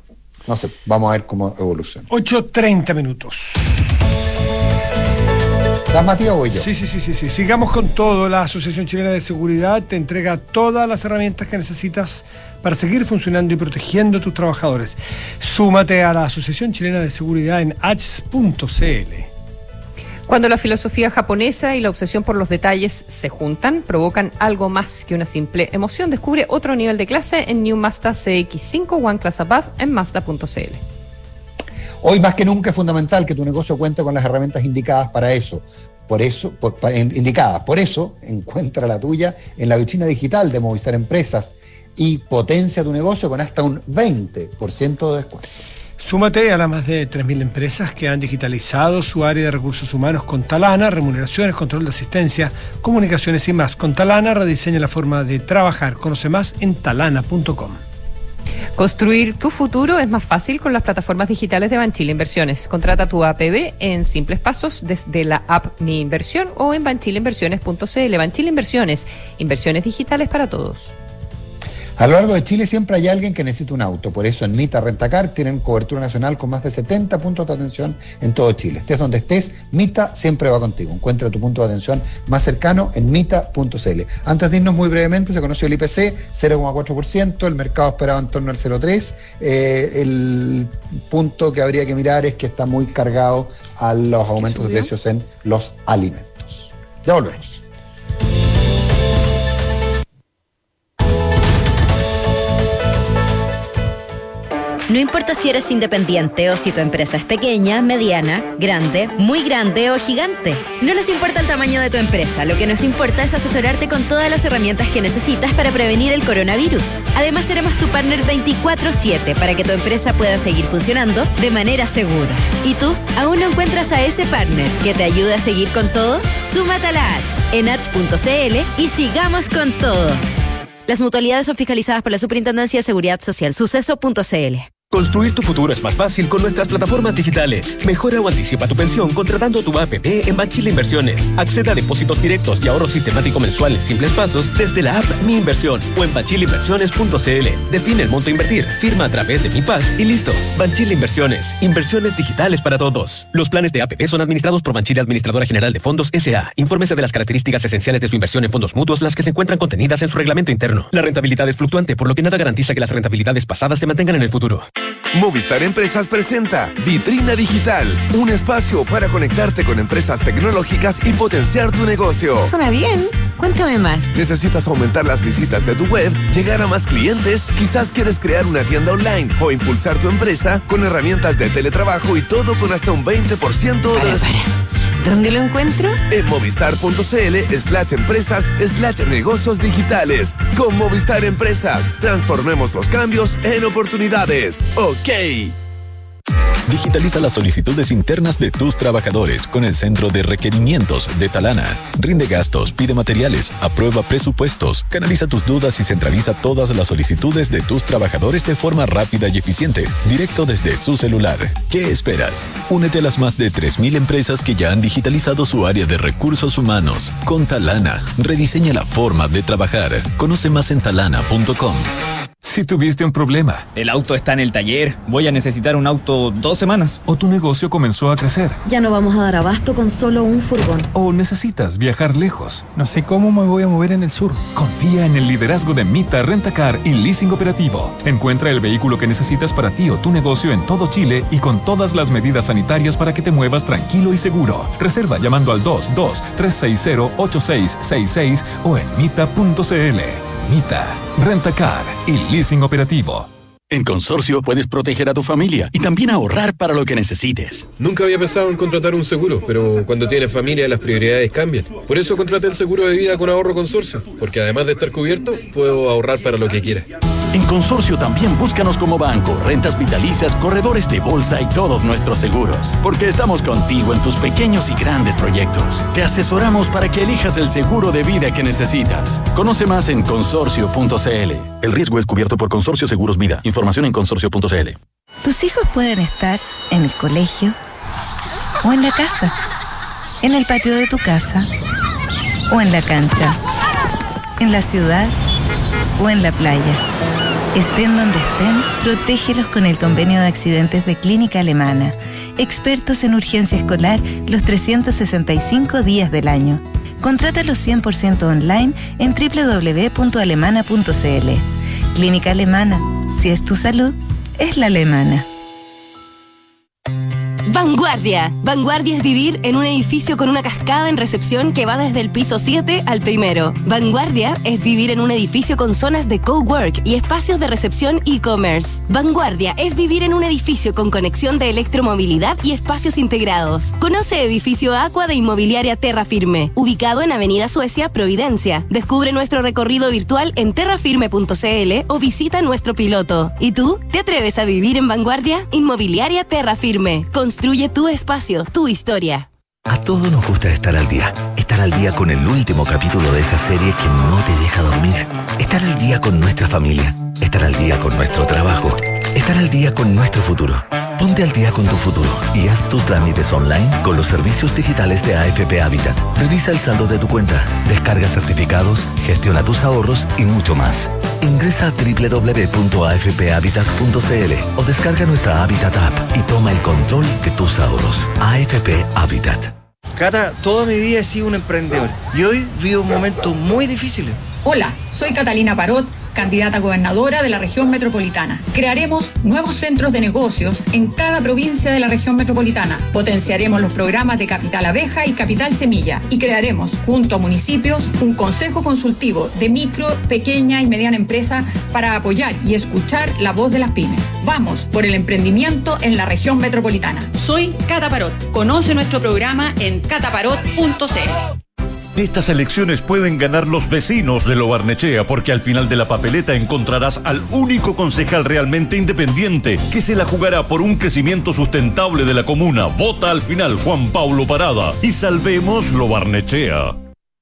no sé, vamos a ver cómo evoluciona. ocho treinta minutos. ¿Estás, Matías, o voy yo? Sí, sí, sí, sí, sí. Sigamos con todo. La Asociación Chilena de Seguridad te entrega todas las herramientas que necesitas para seguir funcionando y protegiendo a tus trabajadores. Súmate a la Asociación Chilena de Seguridad en a c s punto c l. Cuando la filosofía japonesa y la obsesión por los detalles se juntan, provocan algo más que una simple emoción. Descubre otro nivel de clase en New Mazda C X cinco One Class Above en mazda punto c l. Hoy más que nunca es fundamental que tu negocio cuente con las herramientas indicadas para eso. por eso, por, pa, indicadas. Por eso, encuentra la tuya en la vitrina digital de Movistar Empresas y potencia tu negocio con hasta un veinte por ciento de descuento. Súmate a las más de tres mil empresas que han digitalizado su área de recursos humanos con Talana, remuneraciones, control de asistencia, comunicaciones y más. Con Talana rediseña la forma de trabajar. Conoce más en talana punto com. Construir tu futuro es más fácil con las plataformas digitales de Banchile Inversiones. Contrata tu A P B en simples pasos desde la app Mi Inversión o en banchile inversiones punto c l. Banchile Inversiones, inversiones digitales para todos. A lo largo de Chile siempre hay alguien que necesita un auto. Por eso en Mita Rentacar tienen cobertura nacional con más de setenta puntos de atención en todo Chile. Estés donde estés, Mita siempre va contigo. Encuentra tu punto de atención más cercano en mita punto c l. Antes de irnos muy brevemente, se conoció el I P C, cero coma cuatro por ciento, el mercado esperaba en torno al cero coma tres por ciento. Eh, el punto que habría que mirar es que está muy cargado a los aumentos de precios en los alimentos. Ya volvemos. No importa si eres independiente o si tu empresa es pequeña, mediana, grande, muy grande o gigante. No nos importa el tamaño de tu empresa, lo que nos importa es asesorarte con todas las herramientas que necesitas para prevenir el coronavirus. Además, seremos tu partner veinticuatro siete para que tu empresa pueda seguir funcionando de manera segura. ¿Y tú? ¿Aún no encuentras a ese partner que te ayude a seguir con todo? Súmate a la H en h punto c l y sigamos con todo. Las mutualidades son fiscalizadas por la Superintendencia de Seguridad Social. Suceso punto c l. Construir tu futuro es más fácil con nuestras plataformas digitales. Mejora o anticipa tu pensión contratando tu A P P en Banchile Inversiones. Acceda a depósitos directos y ahorro sistemático mensual en simples pasos desde la app Mi Inversión o en banchile inversiones punto c l. Define el monto a invertir, firma a través de Mi Paz y listo. Banchile Inversiones. Inversiones digitales para todos. Los planes de A P P son administrados por Banchile Administradora General de Fondos S A. Infórmese de las características esenciales de su inversión en fondos mutuos, las que se encuentran contenidas en su reglamento interno. La rentabilidad es fluctuante, por lo que nada garantiza que las rentabilidades pasadas se mantengan en el futuro. Movistar Empresas presenta Vitrina Digital, un espacio para conectarte con empresas tecnológicas y potenciar tu negocio. Suena bien. Cuéntame más. ¿Necesitas aumentar las visitas de tu web, llegar a más clientes? Quizás quieres crear una tienda online o impulsar tu empresa con herramientas de teletrabajo y todo con hasta un veinte por ciento de... Para, para. ¿Dónde lo encuentro? En movistar punto c l slash empresas slash negocios digitales. Con Movistar Empresas, transformemos los cambios en oportunidades. ¡Ok! Digitaliza las solicitudes internas de tus trabajadores con el Centro de Requerimientos de Talana. Rinde gastos, pide materiales, aprueba presupuestos, canaliza tus dudas y centraliza todas las solicitudes de tus trabajadores de forma rápida y eficiente, directo desde su celular. ¿Qué esperas? Únete a las más de tres mil empresas que ya han digitalizado su área de recursos humanos. Con Talana, rediseña la forma de trabajar. Conoce más en talana punto com. Si tuviste un problema. El auto está en el taller. Voy a necesitar un auto dos semanas. O tu negocio comenzó a crecer. Ya no vamos a dar abasto con solo un furgón. O necesitas viajar lejos. No sé cómo me voy a mover en el sur. Confía en el liderazgo de Mita Rentacar y Leasing Operativo. Encuentra el vehículo que necesitas para ti o tu negocio en todo Chile y con todas las medidas sanitarias para que te muevas tranquilo y seguro. Reserva llamando al dos dos tres seis cero ocho seis seis seis o en mita punto c l. Mita, Rentacar y Leasing Operativo. En Consorcio puedes proteger a tu familia y también ahorrar para lo que necesites. Nunca había pensado en contratar un seguro, pero cuando tienes familia las prioridades cambian. Por eso contraté el seguro de vida con Ahorro Consorcio, porque además de estar cubierto, puedo ahorrar para lo que quiera. En Consorcio también búscanos como banco, rentas vitalicias, corredores de bolsa y todos nuestros seguros. Porque estamos contigo en tus pequeños y grandes proyectos. Te asesoramos para que elijas el seguro de vida que necesitas. Conoce más en consorcio punto c l. El riesgo es cubierto por Consorcio Seguros Vida. Información en consorcio punto c l. Tus hijos pueden estar en el colegio o en la casa, en el patio de tu casa o en la cancha, en la ciudad o en la playa. Estén donde estén, protégelos con el convenio de accidentes de Clínica Alemana. Expertos en urgencia escolar los trescientos sesenta y cinco días del año. Contrátalo cien por ciento online en doble u doble u doble u punto alemana punto c l. Clínica Alemana. Si es tu salud, es la alemana. Vanguardia. Vanguardia es vivir en un edificio con una cascada en recepción que va desde el piso siete al primero. Vanguardia es vivir en un edificio con zonas de cowork y espacios de recepción e-commerce. Vanguardia es vivir en un edificio con conexión de electromovilidad y espacios integrados. Conoce Edificio Aqua de Inmobiliaria Terra Firme, ubicado en Avenida Suecia, Providencia. Descubre nuestro recorrido virtual en terrafirme punto cl o visita nuestro piloto. ¿Y tú? ¿Te atreves a vivir en Vanguardia? Inmobiliaria Terra Firme. Construye tu espacio, tu historia. A todos nos gusta estar al día. Estar al día con el último capítulo de esa serie que no te deja dormir. Estar al día con nuestra familia. Estar al día con nuestro trabajo. Estar al día con nuestro futuro. Ponte al día con tu futuro y haz tus trámites online con los servicios digitales de A F P Habitat. Revisa el saldo de tu cuenta, descarga certificados, gestiona tus ahorros y mucho más. Ingresa a doble u doble u doble u punto a f p habitat punto c l o descarga nuestra Habitat App y toma el control de tus ahorros. A F P Habitat. Cata, toda mi vida he sido un emprendedor y hoy vivo momentos muy difíciles. Hola, soy Catalina Parot, candidata a gobernadora de la región metropolitana. Crearemos nuevos centros de negocios en cada provincia de la región metropolitana. Potenciaremos los programas de Capital Abeja y Capital Semilla y crearemos, junto a municipios, un consejo consultivo de micro, pequeña y mediana empresa para apoyar y escuchar la voz de las pymes. Vamos por el emprendimiento en la región metropolitana. Soy Cata Parot. Conoce nuestro programa en cataparot punto c l. Estas elecciones pueden ganar los vecinos de Lo Barnechea, porque al final de la papeleta encontrarás al único concejal realmente independiente que se la jugará por un crecimiento sustentable de la comuna. Vota al final Juan Paulo Parada y salvemos Lo Barnechea.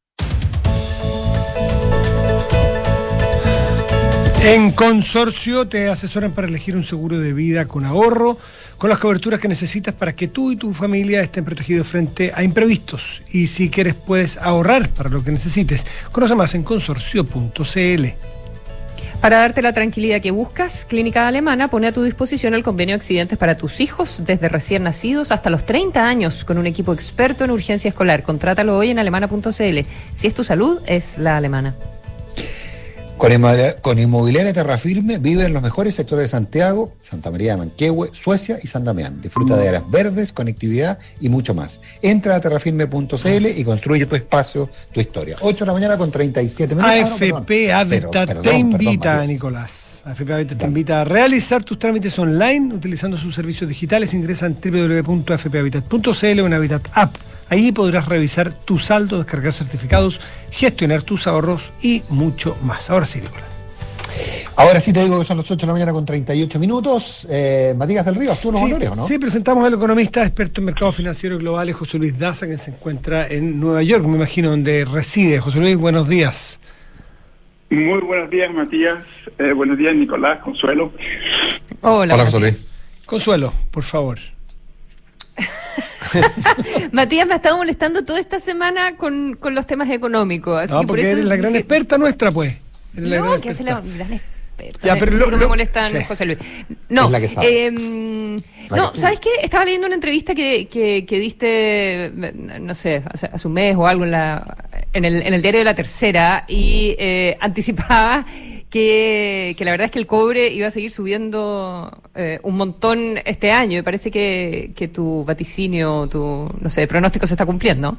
En Consorcio te asesoran para elegir un seguro de vida con ahorro, con las coberturas que necesitas para que tú y tu familia estén protegidos frente a imprevistos. Y si quieres, puedes ahorrar para lo que necesites. Conoce más en consorcio punto c l. Para darte la tranquilidad que buscas, Clínica Alemana pone a tu disposición el convenio de accidentes para tus hijos, desde recién nacidos hasta los treinta años, con un equipo experto en urgencia escolar. Contrátalo hoy en alemana punto c l. Si es tu salud, es la alemana. Con, con Inmobiliaria Terra Firme vive en los mejores sectores de Santiago, Santa María de Manquehue, Suecia y San Damián. Disfruta de áreas verdes, conectividad y mucho más. Entra a terrafirme punto c l y construye tu espacio, tu historia. ocho de la mañana con treinta y siete minutos. A F P ah, no, Habitat perdón, te perdón, invita, perdón, Nicolás. A F P Habitat te invita a realizar tus trámites online utilizando sus servicios digitales. Ingresa en doble u doble u doble u punto a f p habitat punto c l o en Habitat App. Ahí podrás revisar tu saldo, descargar certificados, gestionar tus ahorros y mucho más. Ahora sí, Nicolás. Ahora sí te digo que son las ocho de la mañana con treinta y ocho minutos. Eh, Matías del Río, ¿tú unos sí, honores o no? Sí, presentamos al economista experto en mercados financieros globales, José Luis Daza, que se encuentra en Nueva York, me imagino, donde reside. José Luis, buenos días. Muy buenos días, Matías. Eh, buenos días, Nicolás, Consuelo. Hola, Hola José Luis. Consuelo, por favor. Matías me ha estado molestando toda esta semana con, con los temas económicos. Así no, que porque por eso, eres la gran sí, experta nuestra, pues. No, que hace la gran experta. Ya, pero lo, no lo, me molestan, sí. José Luis. No, es la que sabe. Eh, no, ¿sabes qué? Estaba leyendo una entrevista que, que, que diste, no sé, hace, hace un mes o algo en la en el, en el diario de La Tercera y eh, anticipaba que, que la verdad es que el cobre iba a seguir subiendo eh, un montón este año. Y parece que, que tu vaticinio, tu, no sé, pronóstico se está cumpliendo.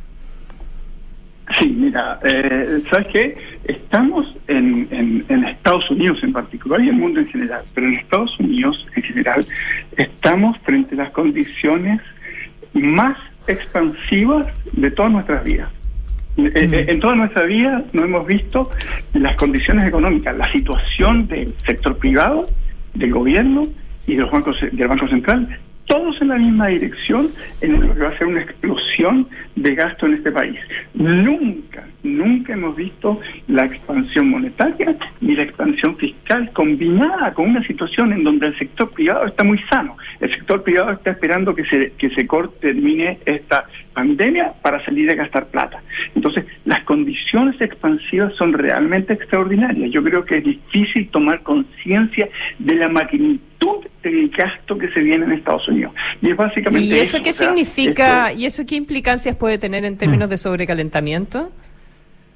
Sí, mira, eh, ¿sabes qué? Estamos en, en, en Estados Unidos en particular y en el mundo en general, pero en Estados Unidos en general estamos frente a las condiciones más expansivas de todas nuestras vidas. Mm. Eh, en toda nuestra vida no hemos visto las condiciones económicas, la situación del sector privado, del gobierno y de los bancos, del Banco Central, todos en la misma dirección, en lo que va a ser una explosión de gasto en este país. Nunca, nunca hemos visto la expansión monetaria ni la expansión fiscal combinada con una situación en donde el sector privado está muy sano. El sector privado está esperando que se que se corte, termine esta pandemia para salir a gastar plata. Entonces, las condiciones expansivas son realmente extraordinarias. Yo creo que es difícil tomar conciencia de la magnitud del gasto que se viene en Estados Unidos. Y es básicamente ¿Y eso, eso qué o sea, significa? esto, ¿Y eso qué implicancias puede tener en términos de sobrecalentamiento?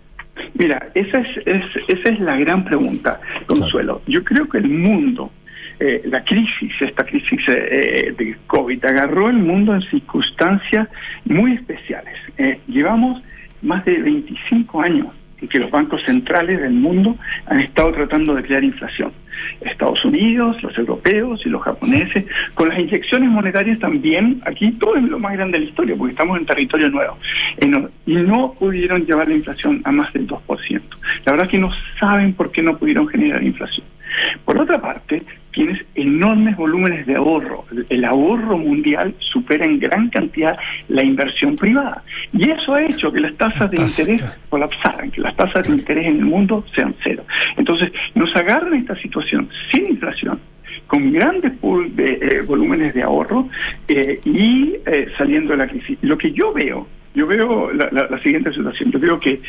Mira, esa es, es esa es la gran pregunta, Consuelo. Yo creo que el mundo eh, la crisis, esta crisis eh, de COVID, agarró el mundo en circunstancias muy especiales. Eh, llevamos más de veinticinco años en que los bancos centrales del mundo han estado tratando de crear inflación. Estados Unidos, los europeos y los japoneses, con las inyecciones monetarias también, aquí todo es lo más grande de la historia, porque estamos en territorio nuevo, y no, y no pudieron llevar la inflación a más del dos por ciento. La verdad es que no saben por qué no pudieron generar inflación. Por otra parte, tienes enormes volúmenes de ahorro. El, el ahorro mundial supera en gran cantidad la inversión privada. Y eso ha hecho que las tasas de interés colapsaran, que las tasas de interés en el mundo sean cero. Entonces, nos agarran esta situación sin inflación, con grandes pool de eh, volúmenes de ahorro eh, y eh, saliendo de la crisis. Lo que yo veo, yo veo la, la, la siguiente situación. Yo veo que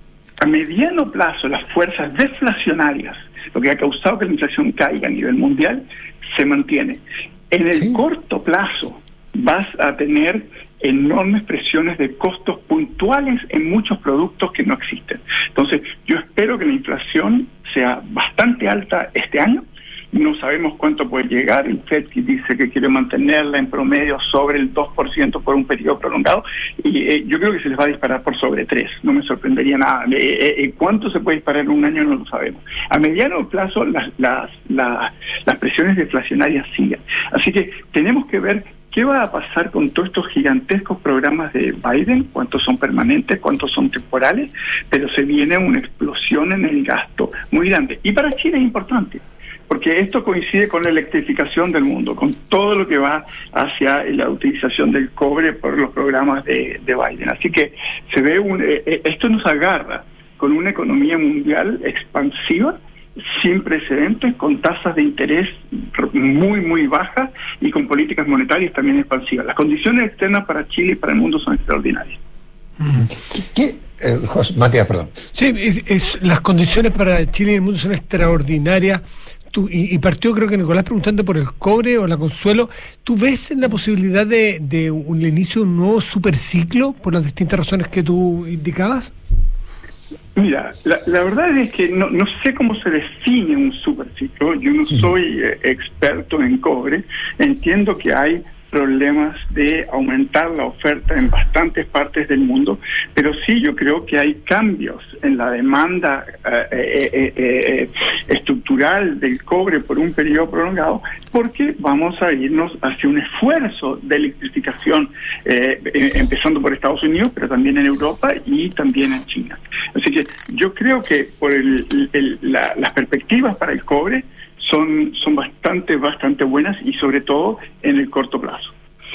a mediano plazo las fuerzas deflacionarias, lo que ha causado que la inflación caiga a nivel mundial, se mantiene. En el sí. corto plazo vas a tener enormes presiones de costos puntuales en muchos productos que no existen. Entonces, yo espero que la inflación sea bastante alta este año. No sabemos cuánto puede llegar. El F E D dice que quiere mantenerla en promedio sobre el dos por ciento por un periodo prolongado. Y eh, yo creo que se les va a disparar por sobre tres. No me sorprendería nada. Eh, eh, ¿Cuánto se puede disparar en un año? No lo sabemos. A mediano plazo las, las, las, las presiones deflacionarias siguen. Así que tenemos que ver qué va a pasar con todos estos gigantescos programas de Biden, cuántos son permanentes, cuántos son temporales, pero se viene una explosión en el gasto muy grande. Y para Chile es importante, porque esto coincide con la electrificación del mundo, con todo lo que va hacia la utilización del cobre por los programas de, de Biden. Así que se ve un, eh, esto nos agarra con una economía mundial expansiva, sin precedentes, con tasas de interés muy, muy bajas y con políticas monetarias también expansivas. Las condiciones externas para Chile y para el mundo son extraordinarias. ¿Qué? Eh, José, Matías, perdón. Sí, es, es, las condiciones para Chile y el mundo son extraordinarias. Tú, y, y partió, creo que Nicolás, preguntando por el cobre o la Consuelo. ¿Tú ves en la posibilidad de, de un el inicio de un nuevo superciclo por las distintas razones que tú indicabas? Mira, la, la verdad es que no, no sé cómo se define un superciclo. Yo no soy eh, experto en cobre. Entiendo que hay problemas de aumentar la oferta en bastantes partes del mundo, pero sí yo creo que hay cambios en la demanda eh, eh, eh, estructural del cobre por un periodo prolongado, porque vamos a irnos hacia un esfuerzo de electrificación, eh, eh, empezando por Estados Unidos, pero también en Europa y también en China. Así que yo creo que por el, el, la, las perspectivas para el cobre son son bastante bastante buenas y sobre todo en el corto plazo.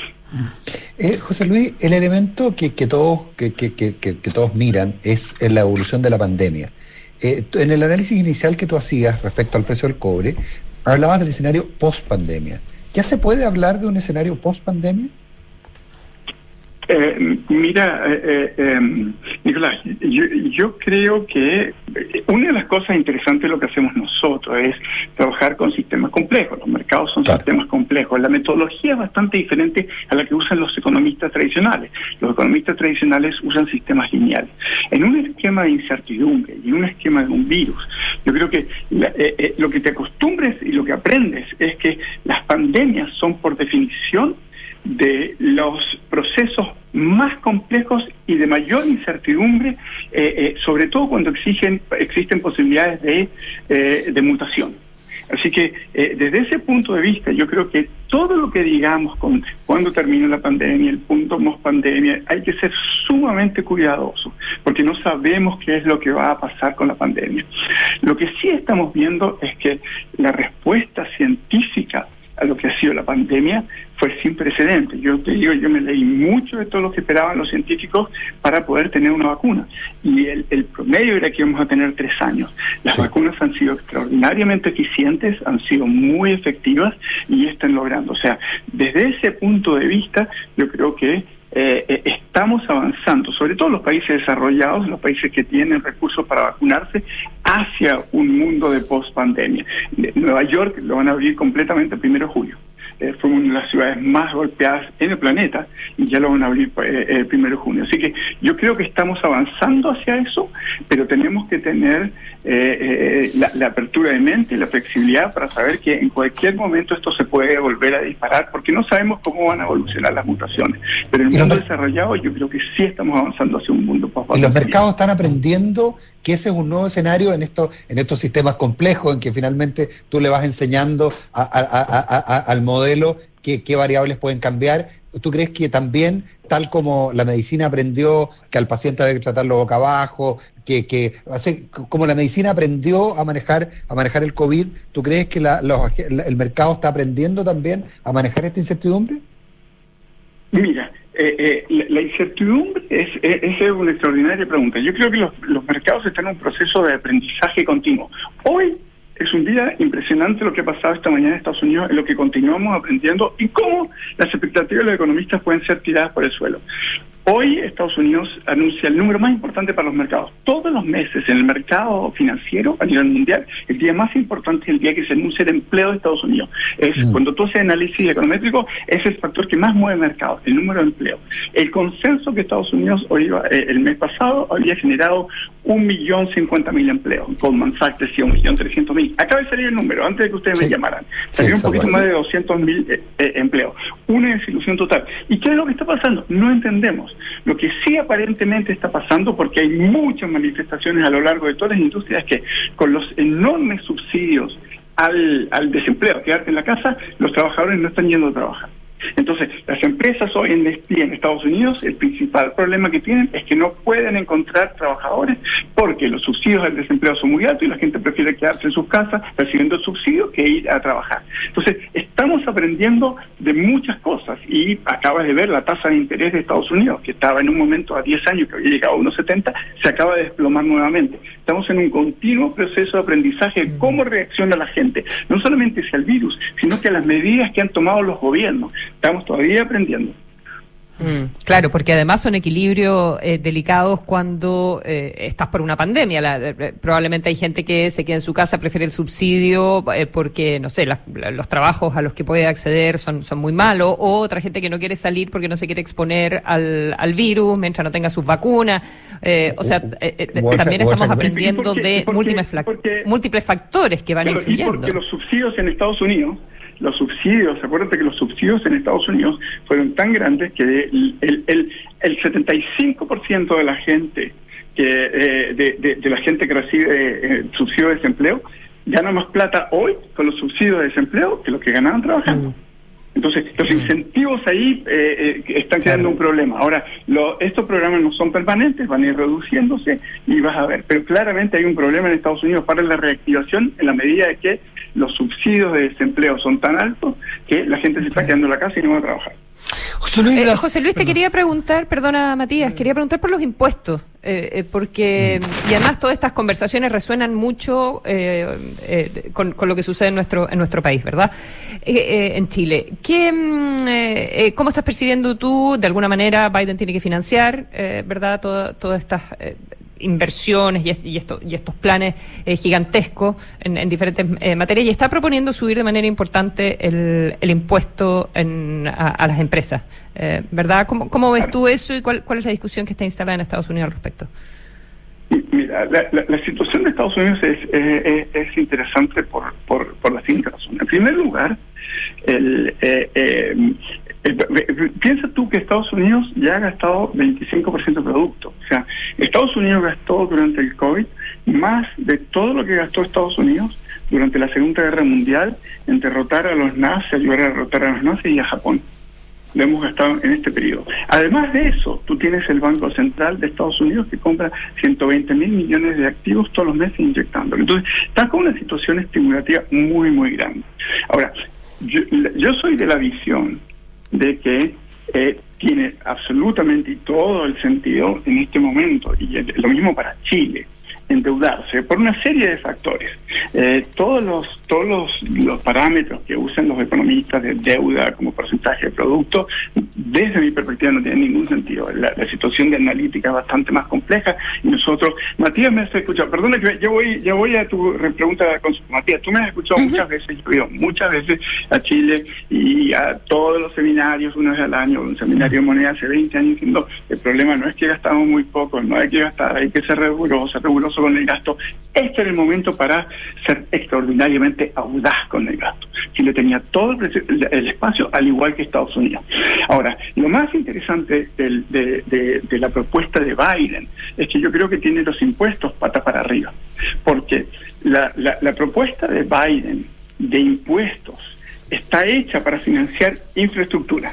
Eh, José Luis, el elemento que, que todos que, que, que, que todos miran es la evolución de la pandemia. Eh, en el análisis inicial que tú hacías respecto al precio del cobre, hablabas del escenario post pandemia. ¿Ya se puede hablar de un escenario post pandemia? Eh, mira, eh, eh, Nicolás, yo, yo creo que una de las cosas interesantes de lo que hacemos nosotros es trabajar con sistemas complejos. Los mercados son claro. sistemas complejos. La metodología es bastante diferente a la que usan los economistas tradicionales. Los economistas tradicionales usan sistemas lineales. En un esquema de incertidumbre y en un esquema de un virus, yo creo que la, eh, eh, lo que te acostumbres y lo que aprendes es que las pandemias son por definición de los procesos más complejos y de mayor incertidumbre, eh, eh, sobre todo cuando exigen, existen posibilidades de, eh, de mutación. Así que eh, desde ese punto de vista yo creo que todo lo que digamos con cuando termine la pandemia, el punto post pandemia, hay que ser sumamente cuidadosos, porque no sabemos qué es lo que va a pasar con la pandemia. Lo que sí estamos viendo es que la respuesta científica a lo que ha sido la pandemia fue sin precedentes. Yo te digo, yo me leí mucho de todo lo que esperaban los científicos para poder tener una vacuna. Y el, el promedio era que íbamos a tener tres años. Las sí. vacunas han sido extraordinariamente eficientes, han sido muy efectivas y están logrando. O sea, desde ese punto de vista, yo creo que Eh, eh, estamos avanzando, sobre todo los países desarrollados, los países que tienen recursos para vacunarse, hacia un mundo de post-pandemia. Nueva York lo van a abrir completamente el primero de julio. eh, fuimos una de las ciudades más golpeadas en el planeta y ya lo van a abrir eh, el primero de junio. Así que yo creo que estamos avanzando hacia eso, pero tenemos que tener eh, eh, la, la apertura de mente y la flexibilidad para saber que en cualquier momento esto se puede volver a disparar, porque no sabemos cómo van a evolucionar las mutaciones. Pero en el mundo desarrollado yo creo que sí estamos avanzando hacia un mundo post pandemia. Y los mercados están aprendiendo que ese es un nuevo escenario en estos en estos sistemas complejos en que finalmente tú le vas enseñando a, a, a, a, al modelo qué, qué variables pueden cambiar. ¿Tú crees que también, tal como la medicina aprendió que al paciente había que tratarlo boca abajo, que, que así, como la medicina aprendió a manejar a manejar el COVID, ¿tú crees que la, los, el mercado está aprendiendo también a manejar esta incertidumbre? Mira, eh, eh, la, la incertidumbre es, es, es una extraordinaria pregunta. Yo creo que los, los mercados están en un proceso de aprendizaje continuo. Hoy es un día impresionante lo que ha pasado esta mañana en Estados Unidos, en lo que continuamos aprendiendo y cómo las expectativas de los economistas pueden ser tiradas por el suelo. Hoy Estados Unidos anuncia el número más importante para los mercados. Todos los meses en el mercado financiero a nivel mundial, el día más importante es el día que se anuncia el empleo de Estados Unidos. Es mm. Cuando tú haces análisis econométrico, es el factor que más mueve el mercado, el número de empleo. El consenso que Estados Unidos hoy, eh, el mes pasado había generado un millón cincuenta mil empleos. Goldman Sachs decía un millón trescientos mil. Acaba de salir el número, antes de que ustedes sí. me llamaran. Salió sí, un poquito más de doscientos mil eh, eh, empleos. Una desilusión total. ¿Y qué es lo que está pasando? No entendemos. Lo que sí aparentemente está pasando, porque hay muchas manifestaciones a lo largo de todas las industrias, es que con los enormes subsidios al, al desempleo, quedarte en la casa, los trabajadores no están yendo a trabajar. Entonces, las empresas hoy en, en Estados Unidos, el principal problema que tienen es que no pueden encontrar trabajadores porque los subsidios al desempleo son muy altos y la gente prefiere quedarse en sus casas recibiendo el subsidio que ir a trabajar. Entonces, estamos aprendiendo de muchas cosas y acabas de ver la tasa de interés de Estados Unidos, que estaba en un momento a diez años que había llegado a uno coma setenta, se acaba de desplomar nuevamente. Estamos en un continuo proceso de aprendizaje de cómo reacciona la gente, no solamente hacia el virus, sino que a las medidas que han tomado los gobiernos. Estamos todavía aprendiendo. Mm, claro, porque además son equilibrios eh, delicados cuando eh, estás por una pandemia. La, eh, probablemente hay gente que se queda en su casa, prefiere el subsidio eh, porque, no sé, la, la, los trabajos a los que puede acceder son, son muy malos, o otra gente que no quiere salir porque no se quiere exponer al, al virus mientras no tenga sus vacunas. Eh, o sea, eh, eh, Watch, también watch, estamos watch, aprendiendo porque, de porque, múltiples, porque, múltiples factores que van claro, influyendo. Y porque los subsidios en Estados Unidos los subsidios, acuérdate que los subsidios en Estados Unidos fueron tan grandes que el, el, el, el setenta y cinco por ciento de la gente que eh, de, de, de la gente que recibe eh, subsidio de desempleo gana más plata hoy con los subsidios de desempleo que los que ganaban trabajando. Mm. Entonces, los incentivos ahí eh, eh, están creando claro. un problema. Ahora, lo, estos programas no son permanentes, van a ir reduciéndose y vas a ver. Pero claramente hay un problema en Estados Unidos para la reactivación en la medida de que los subsidios de desempleo son tan altos que la gente se está quedando en la casa y no va a trabajar. José Luis, eh, José Luis te quería preguntar, perdona Matías, quería preguntar por los impuestos, eh, eh, porque, y además todas estas conversaciones resuenan mucho eh, eh, con, con lo que sucede en nuestro en nuestro país, ¿verdad? Eh, eh, en Chile. ¿Qué, eh, ¿Cómo estás percibiendo tú? De alguna manera Biden tiene que financiar, eh, ¿verdad? Todas todas estas... Eh, inversiones y, y, esto, y estos planes eh, gigantescos en, en diferentes eh, materias, y está proponiendo subir de manera importante el, el impuesto en, a, a las empresas, eh, ¿verdad? ¿Cómo, cómo ves tú eso y cuál, cuál es la discusión que está instalada en Estados Unidos al respecto? Mira, la, la, la situación de Estados Unidos es, eh, es interesante por, por, por la siguiente razón. En primer lugar, el... Eh, eh, piensa tú que Estados Unidos ya ha gastado veinticinco por ciento de producto. O sea, Estados Unidos gastó durante el COVID más de todo lo que gastó Estados Unidos durante la Segunda Guerra Mundial en derrotar a los nazis, ayudar a derrotar a los nazis y a Japón. Lo hemos gastado en este periodo. Además de eso, tú tienes el Banco Central de Estados Unidos que compra ciento veinte mil millones de activos todos los meses inyectándolo. Entonces, está con una situación estimulativa muy, muy grande. Ahora, yo, yo soy de la visión de que eh, tiene absolutamente todo el sentido en este momento, y lo mismo para Chile, endeudarse por una serie de factores. Eh, todos los todos los, los parámetros que usan los economistas de deuda como porcentaje de producto, desde mi perspectiva no tienen ningún sentido. La, la situación de analítica es bastante más compleja y nosotros, Matías me has escuchado, perdona que yo voy, ya voy a tu pregunta, Matías, tú me has escuchado uh-huh. muchas veces, yo he ido muchas veces a Chile y a todos los seminarios una vez al año, un seminario de moneda hace veinte años diciendo el problema no es que gastamos muy poco, no hay que gastar, hay que ser riguroso, riguroso con el gasto. Este era el momento para ser extraordinariamente audaz con el gasto. Chile tenía todo el, el espacio, al igual que Estados Unidos. Ahora, lo más interesante del, de, de, de la propuesta de Biden es que yo creo que tiene los impuestos patas para arriba, porque la, la, la propuesta de Biden de impuestos está hecha para financiar infraestructura.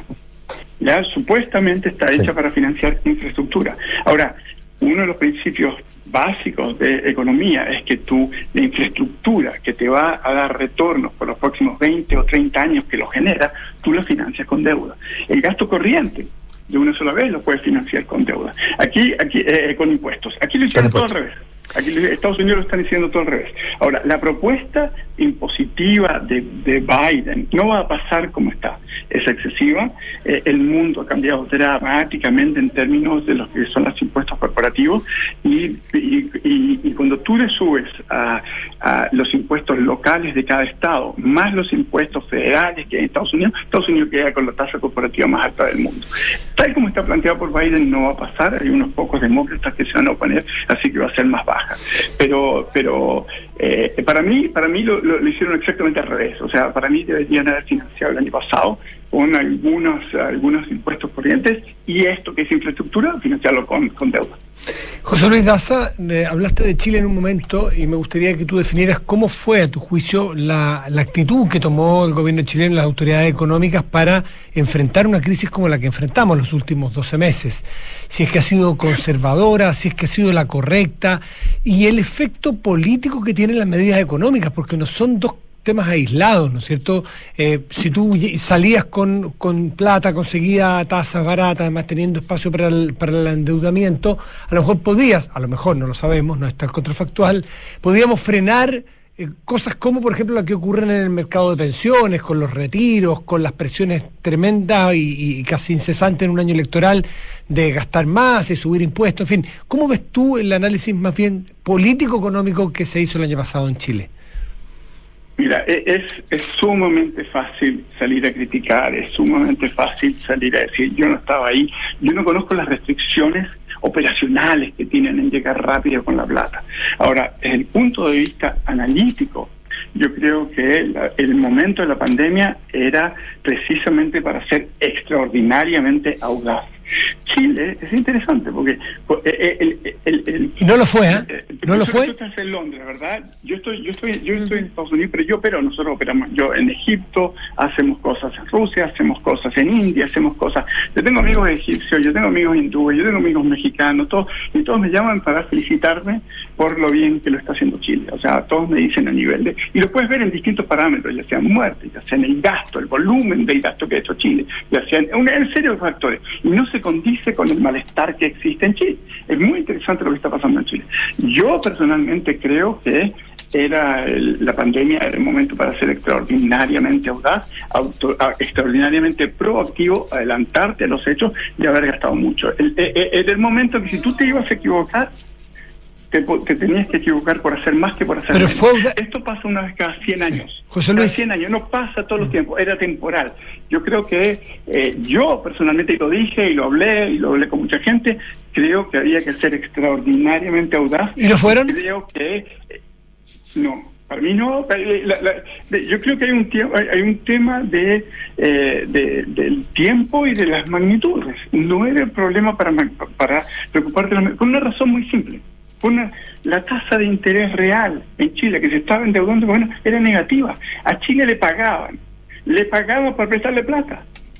Ya supuestamente está hecha sí. para financiar infraestructura. Ahora, uno de los principios básicos de economía es que tú, la infraestructura que te va a dar retornos por los próximos veinte o treinta años que lo genera, tú lo financias con deuda. El gasto corriente de una sola vez lo puedes financiar con deuda. Aquí, aquí eh, con impuestos. Aquí lo hicieron todo al revés. Aquí Estados Unidos lo están diciendo todo al revés. Ahora, la propuesta impositiva de, de Biden no va a pasar como está. Es excesiva. Eh, el mundo ha cambiado dramáticamente en términos de lo que son los impuestos corporativos y, y, y, y cuando tú le subes a, a los impuestos locales de cada estado, más los impuestos federales que hay en Estados Unidos, Estados Unidos queda con la tasa corporativa más alta del mundo. Tal como está planteado por Biden no va a pasar. Hay unos pocos demócratas que se van a oponer, así que va a ser más baja. Pero pero eh, para mí para mí lo, lo, lo hicieron exactamente al revés. O sea, para mí deberían haber financiado el año pasado con algunos algunos impuestos corrientes y esto que es infraestructura, financiarlo con, con deuda. José Luis Daza, eh, hablaste de Chile en un momento y me gustaría que tú definieras cómo fue, a tu juicio, la, la actitud que tomó el gobierno chileno y las autoridades económicas para enfrentar una crisis como la que enfrentamos los últimos doce meses. Si es que ha sido conservadora, si es que ha sido la correcta, y el efecto político que tienen las medidas económicas, porque no son dos temas aislados, ¿no es cierto? Eh, si tú salías con, con plata, conseguías tasas baratas, además teniendo espacio para el, para el endeudamiento, a lo mejor podías, a lo mejor no lo sabemos, no está el contrafactual, podíamos frenar eh, cosas como, por ejemplo, las que ocurren en el mercado de pensiones, con los retiros, con las presiones tremendas y, y casi incesantes en un año electoral de gastar más y subir impuestos, en fin. ¿Cómo ves tú el análisis más bien político-económico que se hizo el año pasado en Chile? Mira, es, es sumamente fácil salir a criticar, es sumamente fácil salir a decir, yo no estaba ahí, yo no conozco las restricciones operacionales que tienen en llegar rápido con la plata. Ahora, desde el punto de vista analítico, yo creo que la, el momento de la pandemia era precisamente para ser extraordinariamente audaz. Chile es interesante porque el, el, el, el, y no lo fue, ¿eh? No lo fue. Tú estás en Londres, ¿verdad? Yo estoy, yo estoy, yo estoy en Estados Unidos, pero yo opero, nosotros operamos, yo en Egipto, hacemos cosas en Rusia, hacemos cosas en India, hacemos cosas. Yo tengo amigos egipcios, yo tengo amigos hindúes, yo tengo amigos mexicanos, todos, y todos me llaman para felicitarme por lo bien que lo está haciendo Chile. O sea, todos me dicen a nivel de, y lo puedes ver en distintos parámetros, ya sean muertes, ya sean el gasto, el volumen del gasto que ha hecho Chile, ya sean una en serio de factores, y no se condice con el malestar que existe en Chile. Es muy interesante lo que está pasando en Chile. Yo personalmente creo que era el, la pandemia era el momento para ser extraordinariamente audaz, auto, a, extraordinariamente proactivo, adelantarte a los hechos y haber gastado mucho. El, el, el, el momento que si tú te ibas a equivocar, te, te tenías que equivocar por hacer más que por hacer Pero menos. Fue... Esto pasa una vez cada cien años. José Luis. Cada cien años, no pasa todos los tiempos, era temporal. Yo creo que eh, yo personalmente lo dije y lo hablé y lo hablé con mucha gente, creo que había que ser extraordinariamente audaz. ¿Y lo fueron? Creo que eh, no. Para mí no, la, la, de, yo creo que hay un tiempo, hay, hay un tema de, eh, de del tiempo y de las magnitudes. No era el problema para para preocuparte por una razón muy simple. Una, la tasa de interés real en Chile que se estaba endeudando, bueno, era negativa. A Chile le pagaban, le pagaban para prestarle plata.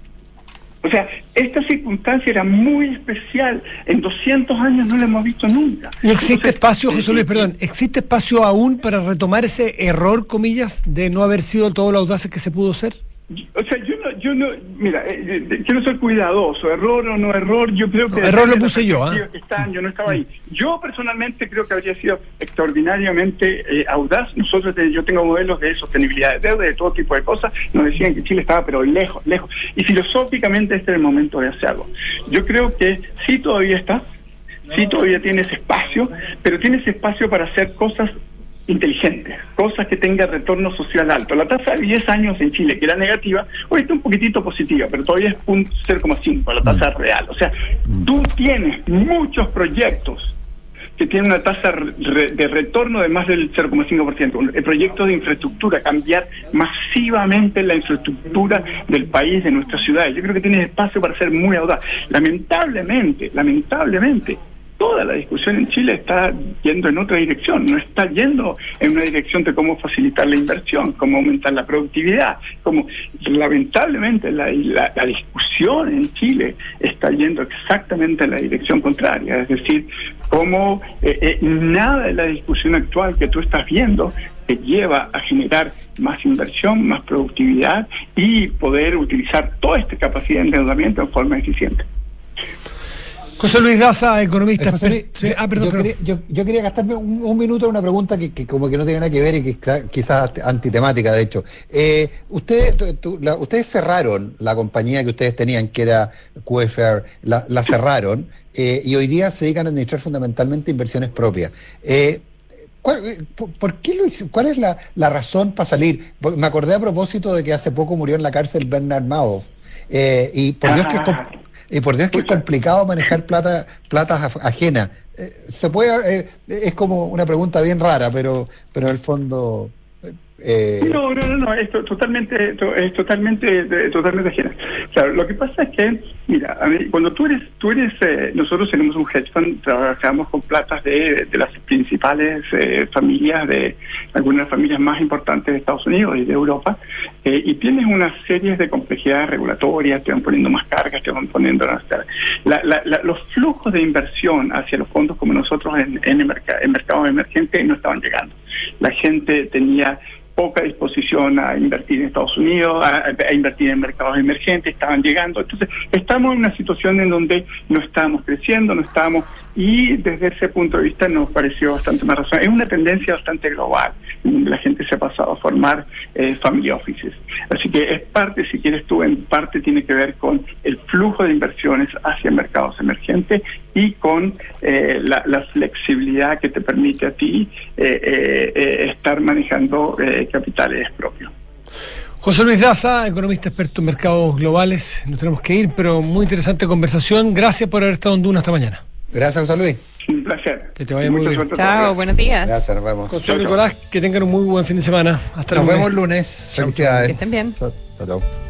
O sea, esta circunstancia era muy especial. En doscientos años no la hemos visto nunca. ¿Y existe Entonces, espacio, José Luis, eh, perdón, existe espacio aún para retomar ese error, comillas, de no haber sido todo lo audaces que se pudo ser? O sea, yo no, yo no, mira, eh, quiero ser cuidadoso, error o no error, yo creo que... No, error lo puse yo, ¿ah? ¿eh? Yo no estaba ahí. Yo personalmente creo que habría sido extraordinariamente eh, audaz. Nosotros, eh, yo tengo modelos de sostenibilidad de deuda, de todo tipo de cosas, nos decían que Chile estaba pero lejos, lejos. Y filosóficamente este es el momento de hacerlo. Yo creo que sí todavía está, sí todavía tienes espacio, pero tienes espacio para hacer cosas inteligentes, cosas que tengan retorno social alto. La tasa de diez años en Chile, que era negativa, hoy está un poquitito positiva, pero todavía es cero coma cinco la tasa real. O sea, tú tienes muchos proyectos que tienen una tasa de retorno de más del cero coma cinco por ciento. Proyectos de infraestructura, cambiar masivamente la infraestructura del país, de nuestras ciudades. Yo creo que tienes espacio para ser muy audaz. Lamentablemente, lamentablemente, toda la discusión en Chile está yendo en otra dirección, no está yendo en una dirección de cómo facilitar la inversión, cómo aumentar la productividad, como lamentablemente la, la, la discusión en Chile está yendo exactamente en la dirección contraria, es decir, cómo eh, eh, nada de la discusión actual que tú estás viendo te lleva a generar más inversión, más productividad y poder utilizar toda esta capacidad de endeudamiento en forma eficiente. José Luis Daza, economista. José Luis, sí, yo, ah, perdón, yo, perdón. Quería, yo, yo quería gastarme un, un minuto en una pregunta que, que como que no tiene nada que ver y que está quizás antitemática, de hecho. Eh, usted, tu, tu, la, ustedes cerraron la compañía que ustedes tenían, que era Q F R, la, la cerraron eh, y hoy día se dedican a administrar fundamentalmente inversiones propias. Eh, ¿Cuál, por, ¿Por qué lo hizo? ¿Cuál es la, la razón para salir? Porque me acordé a propósito de que hace poco murió en la cárcel Bernard Madoff. Eh, y por Dios que es, y por Dios que es complicado manejar plata platas ajenas. Eh, se puede eh, es como una pregunta bien rara, pero pero en el fondo eh... no, no, no, no, es totalmente, es totalmente, totalmente ajena. Claro, lo que pasa es que, mira, a mí, cuando tú eres, tú eres, eh, nosotros tenemos un hedge fund, trabajamos con platas de, de las principales eh, familias, de algunas familias más importantes de Estados Unidos y de Europa, eh, y tienes una serie de complejidades regulatorias, te van poniendo más cargas, te van poniendo las la, la, la, los flujos de inversión hacia los fondos como nosotros en, en, el merc en mercados emergentes no estaban llegando. La gente tenía poca disposición a invertir en Estados Unidos, a, a invertir en mercados emergentes, estaban llegando. Entonces, estamos en una situación en donde no estábamos creciendo, no estábamos, y desde ese punto de vista nos pareció bastante más razonable. Es una tendencia bastante global, en donde la gente se ha pasado a formar eh, family offices. Así que es parte, si quieres tú, en parte tiene que ver con el flujo de inversiones hacia mercados emergentes y con eh, la, la flexibilidad que te permite a ti eh, eh, eh, estar manejando eh, capitales propios. José Luis Daza, economista experto en mercados globales. Nos tenemos que ir, pero muy interesante conversación. Gracias por haber estado en Duna esta mañana. Gracias, José Luis. Un placer. Que te vaya muy bien. Chao, buenos días. Gracias, nos vemos. José Nicolás, que tengan un muy buen fin de semana. Hasta Nos lunes. vemos lunes. Felicidades. Que estén bien. Chao, chao.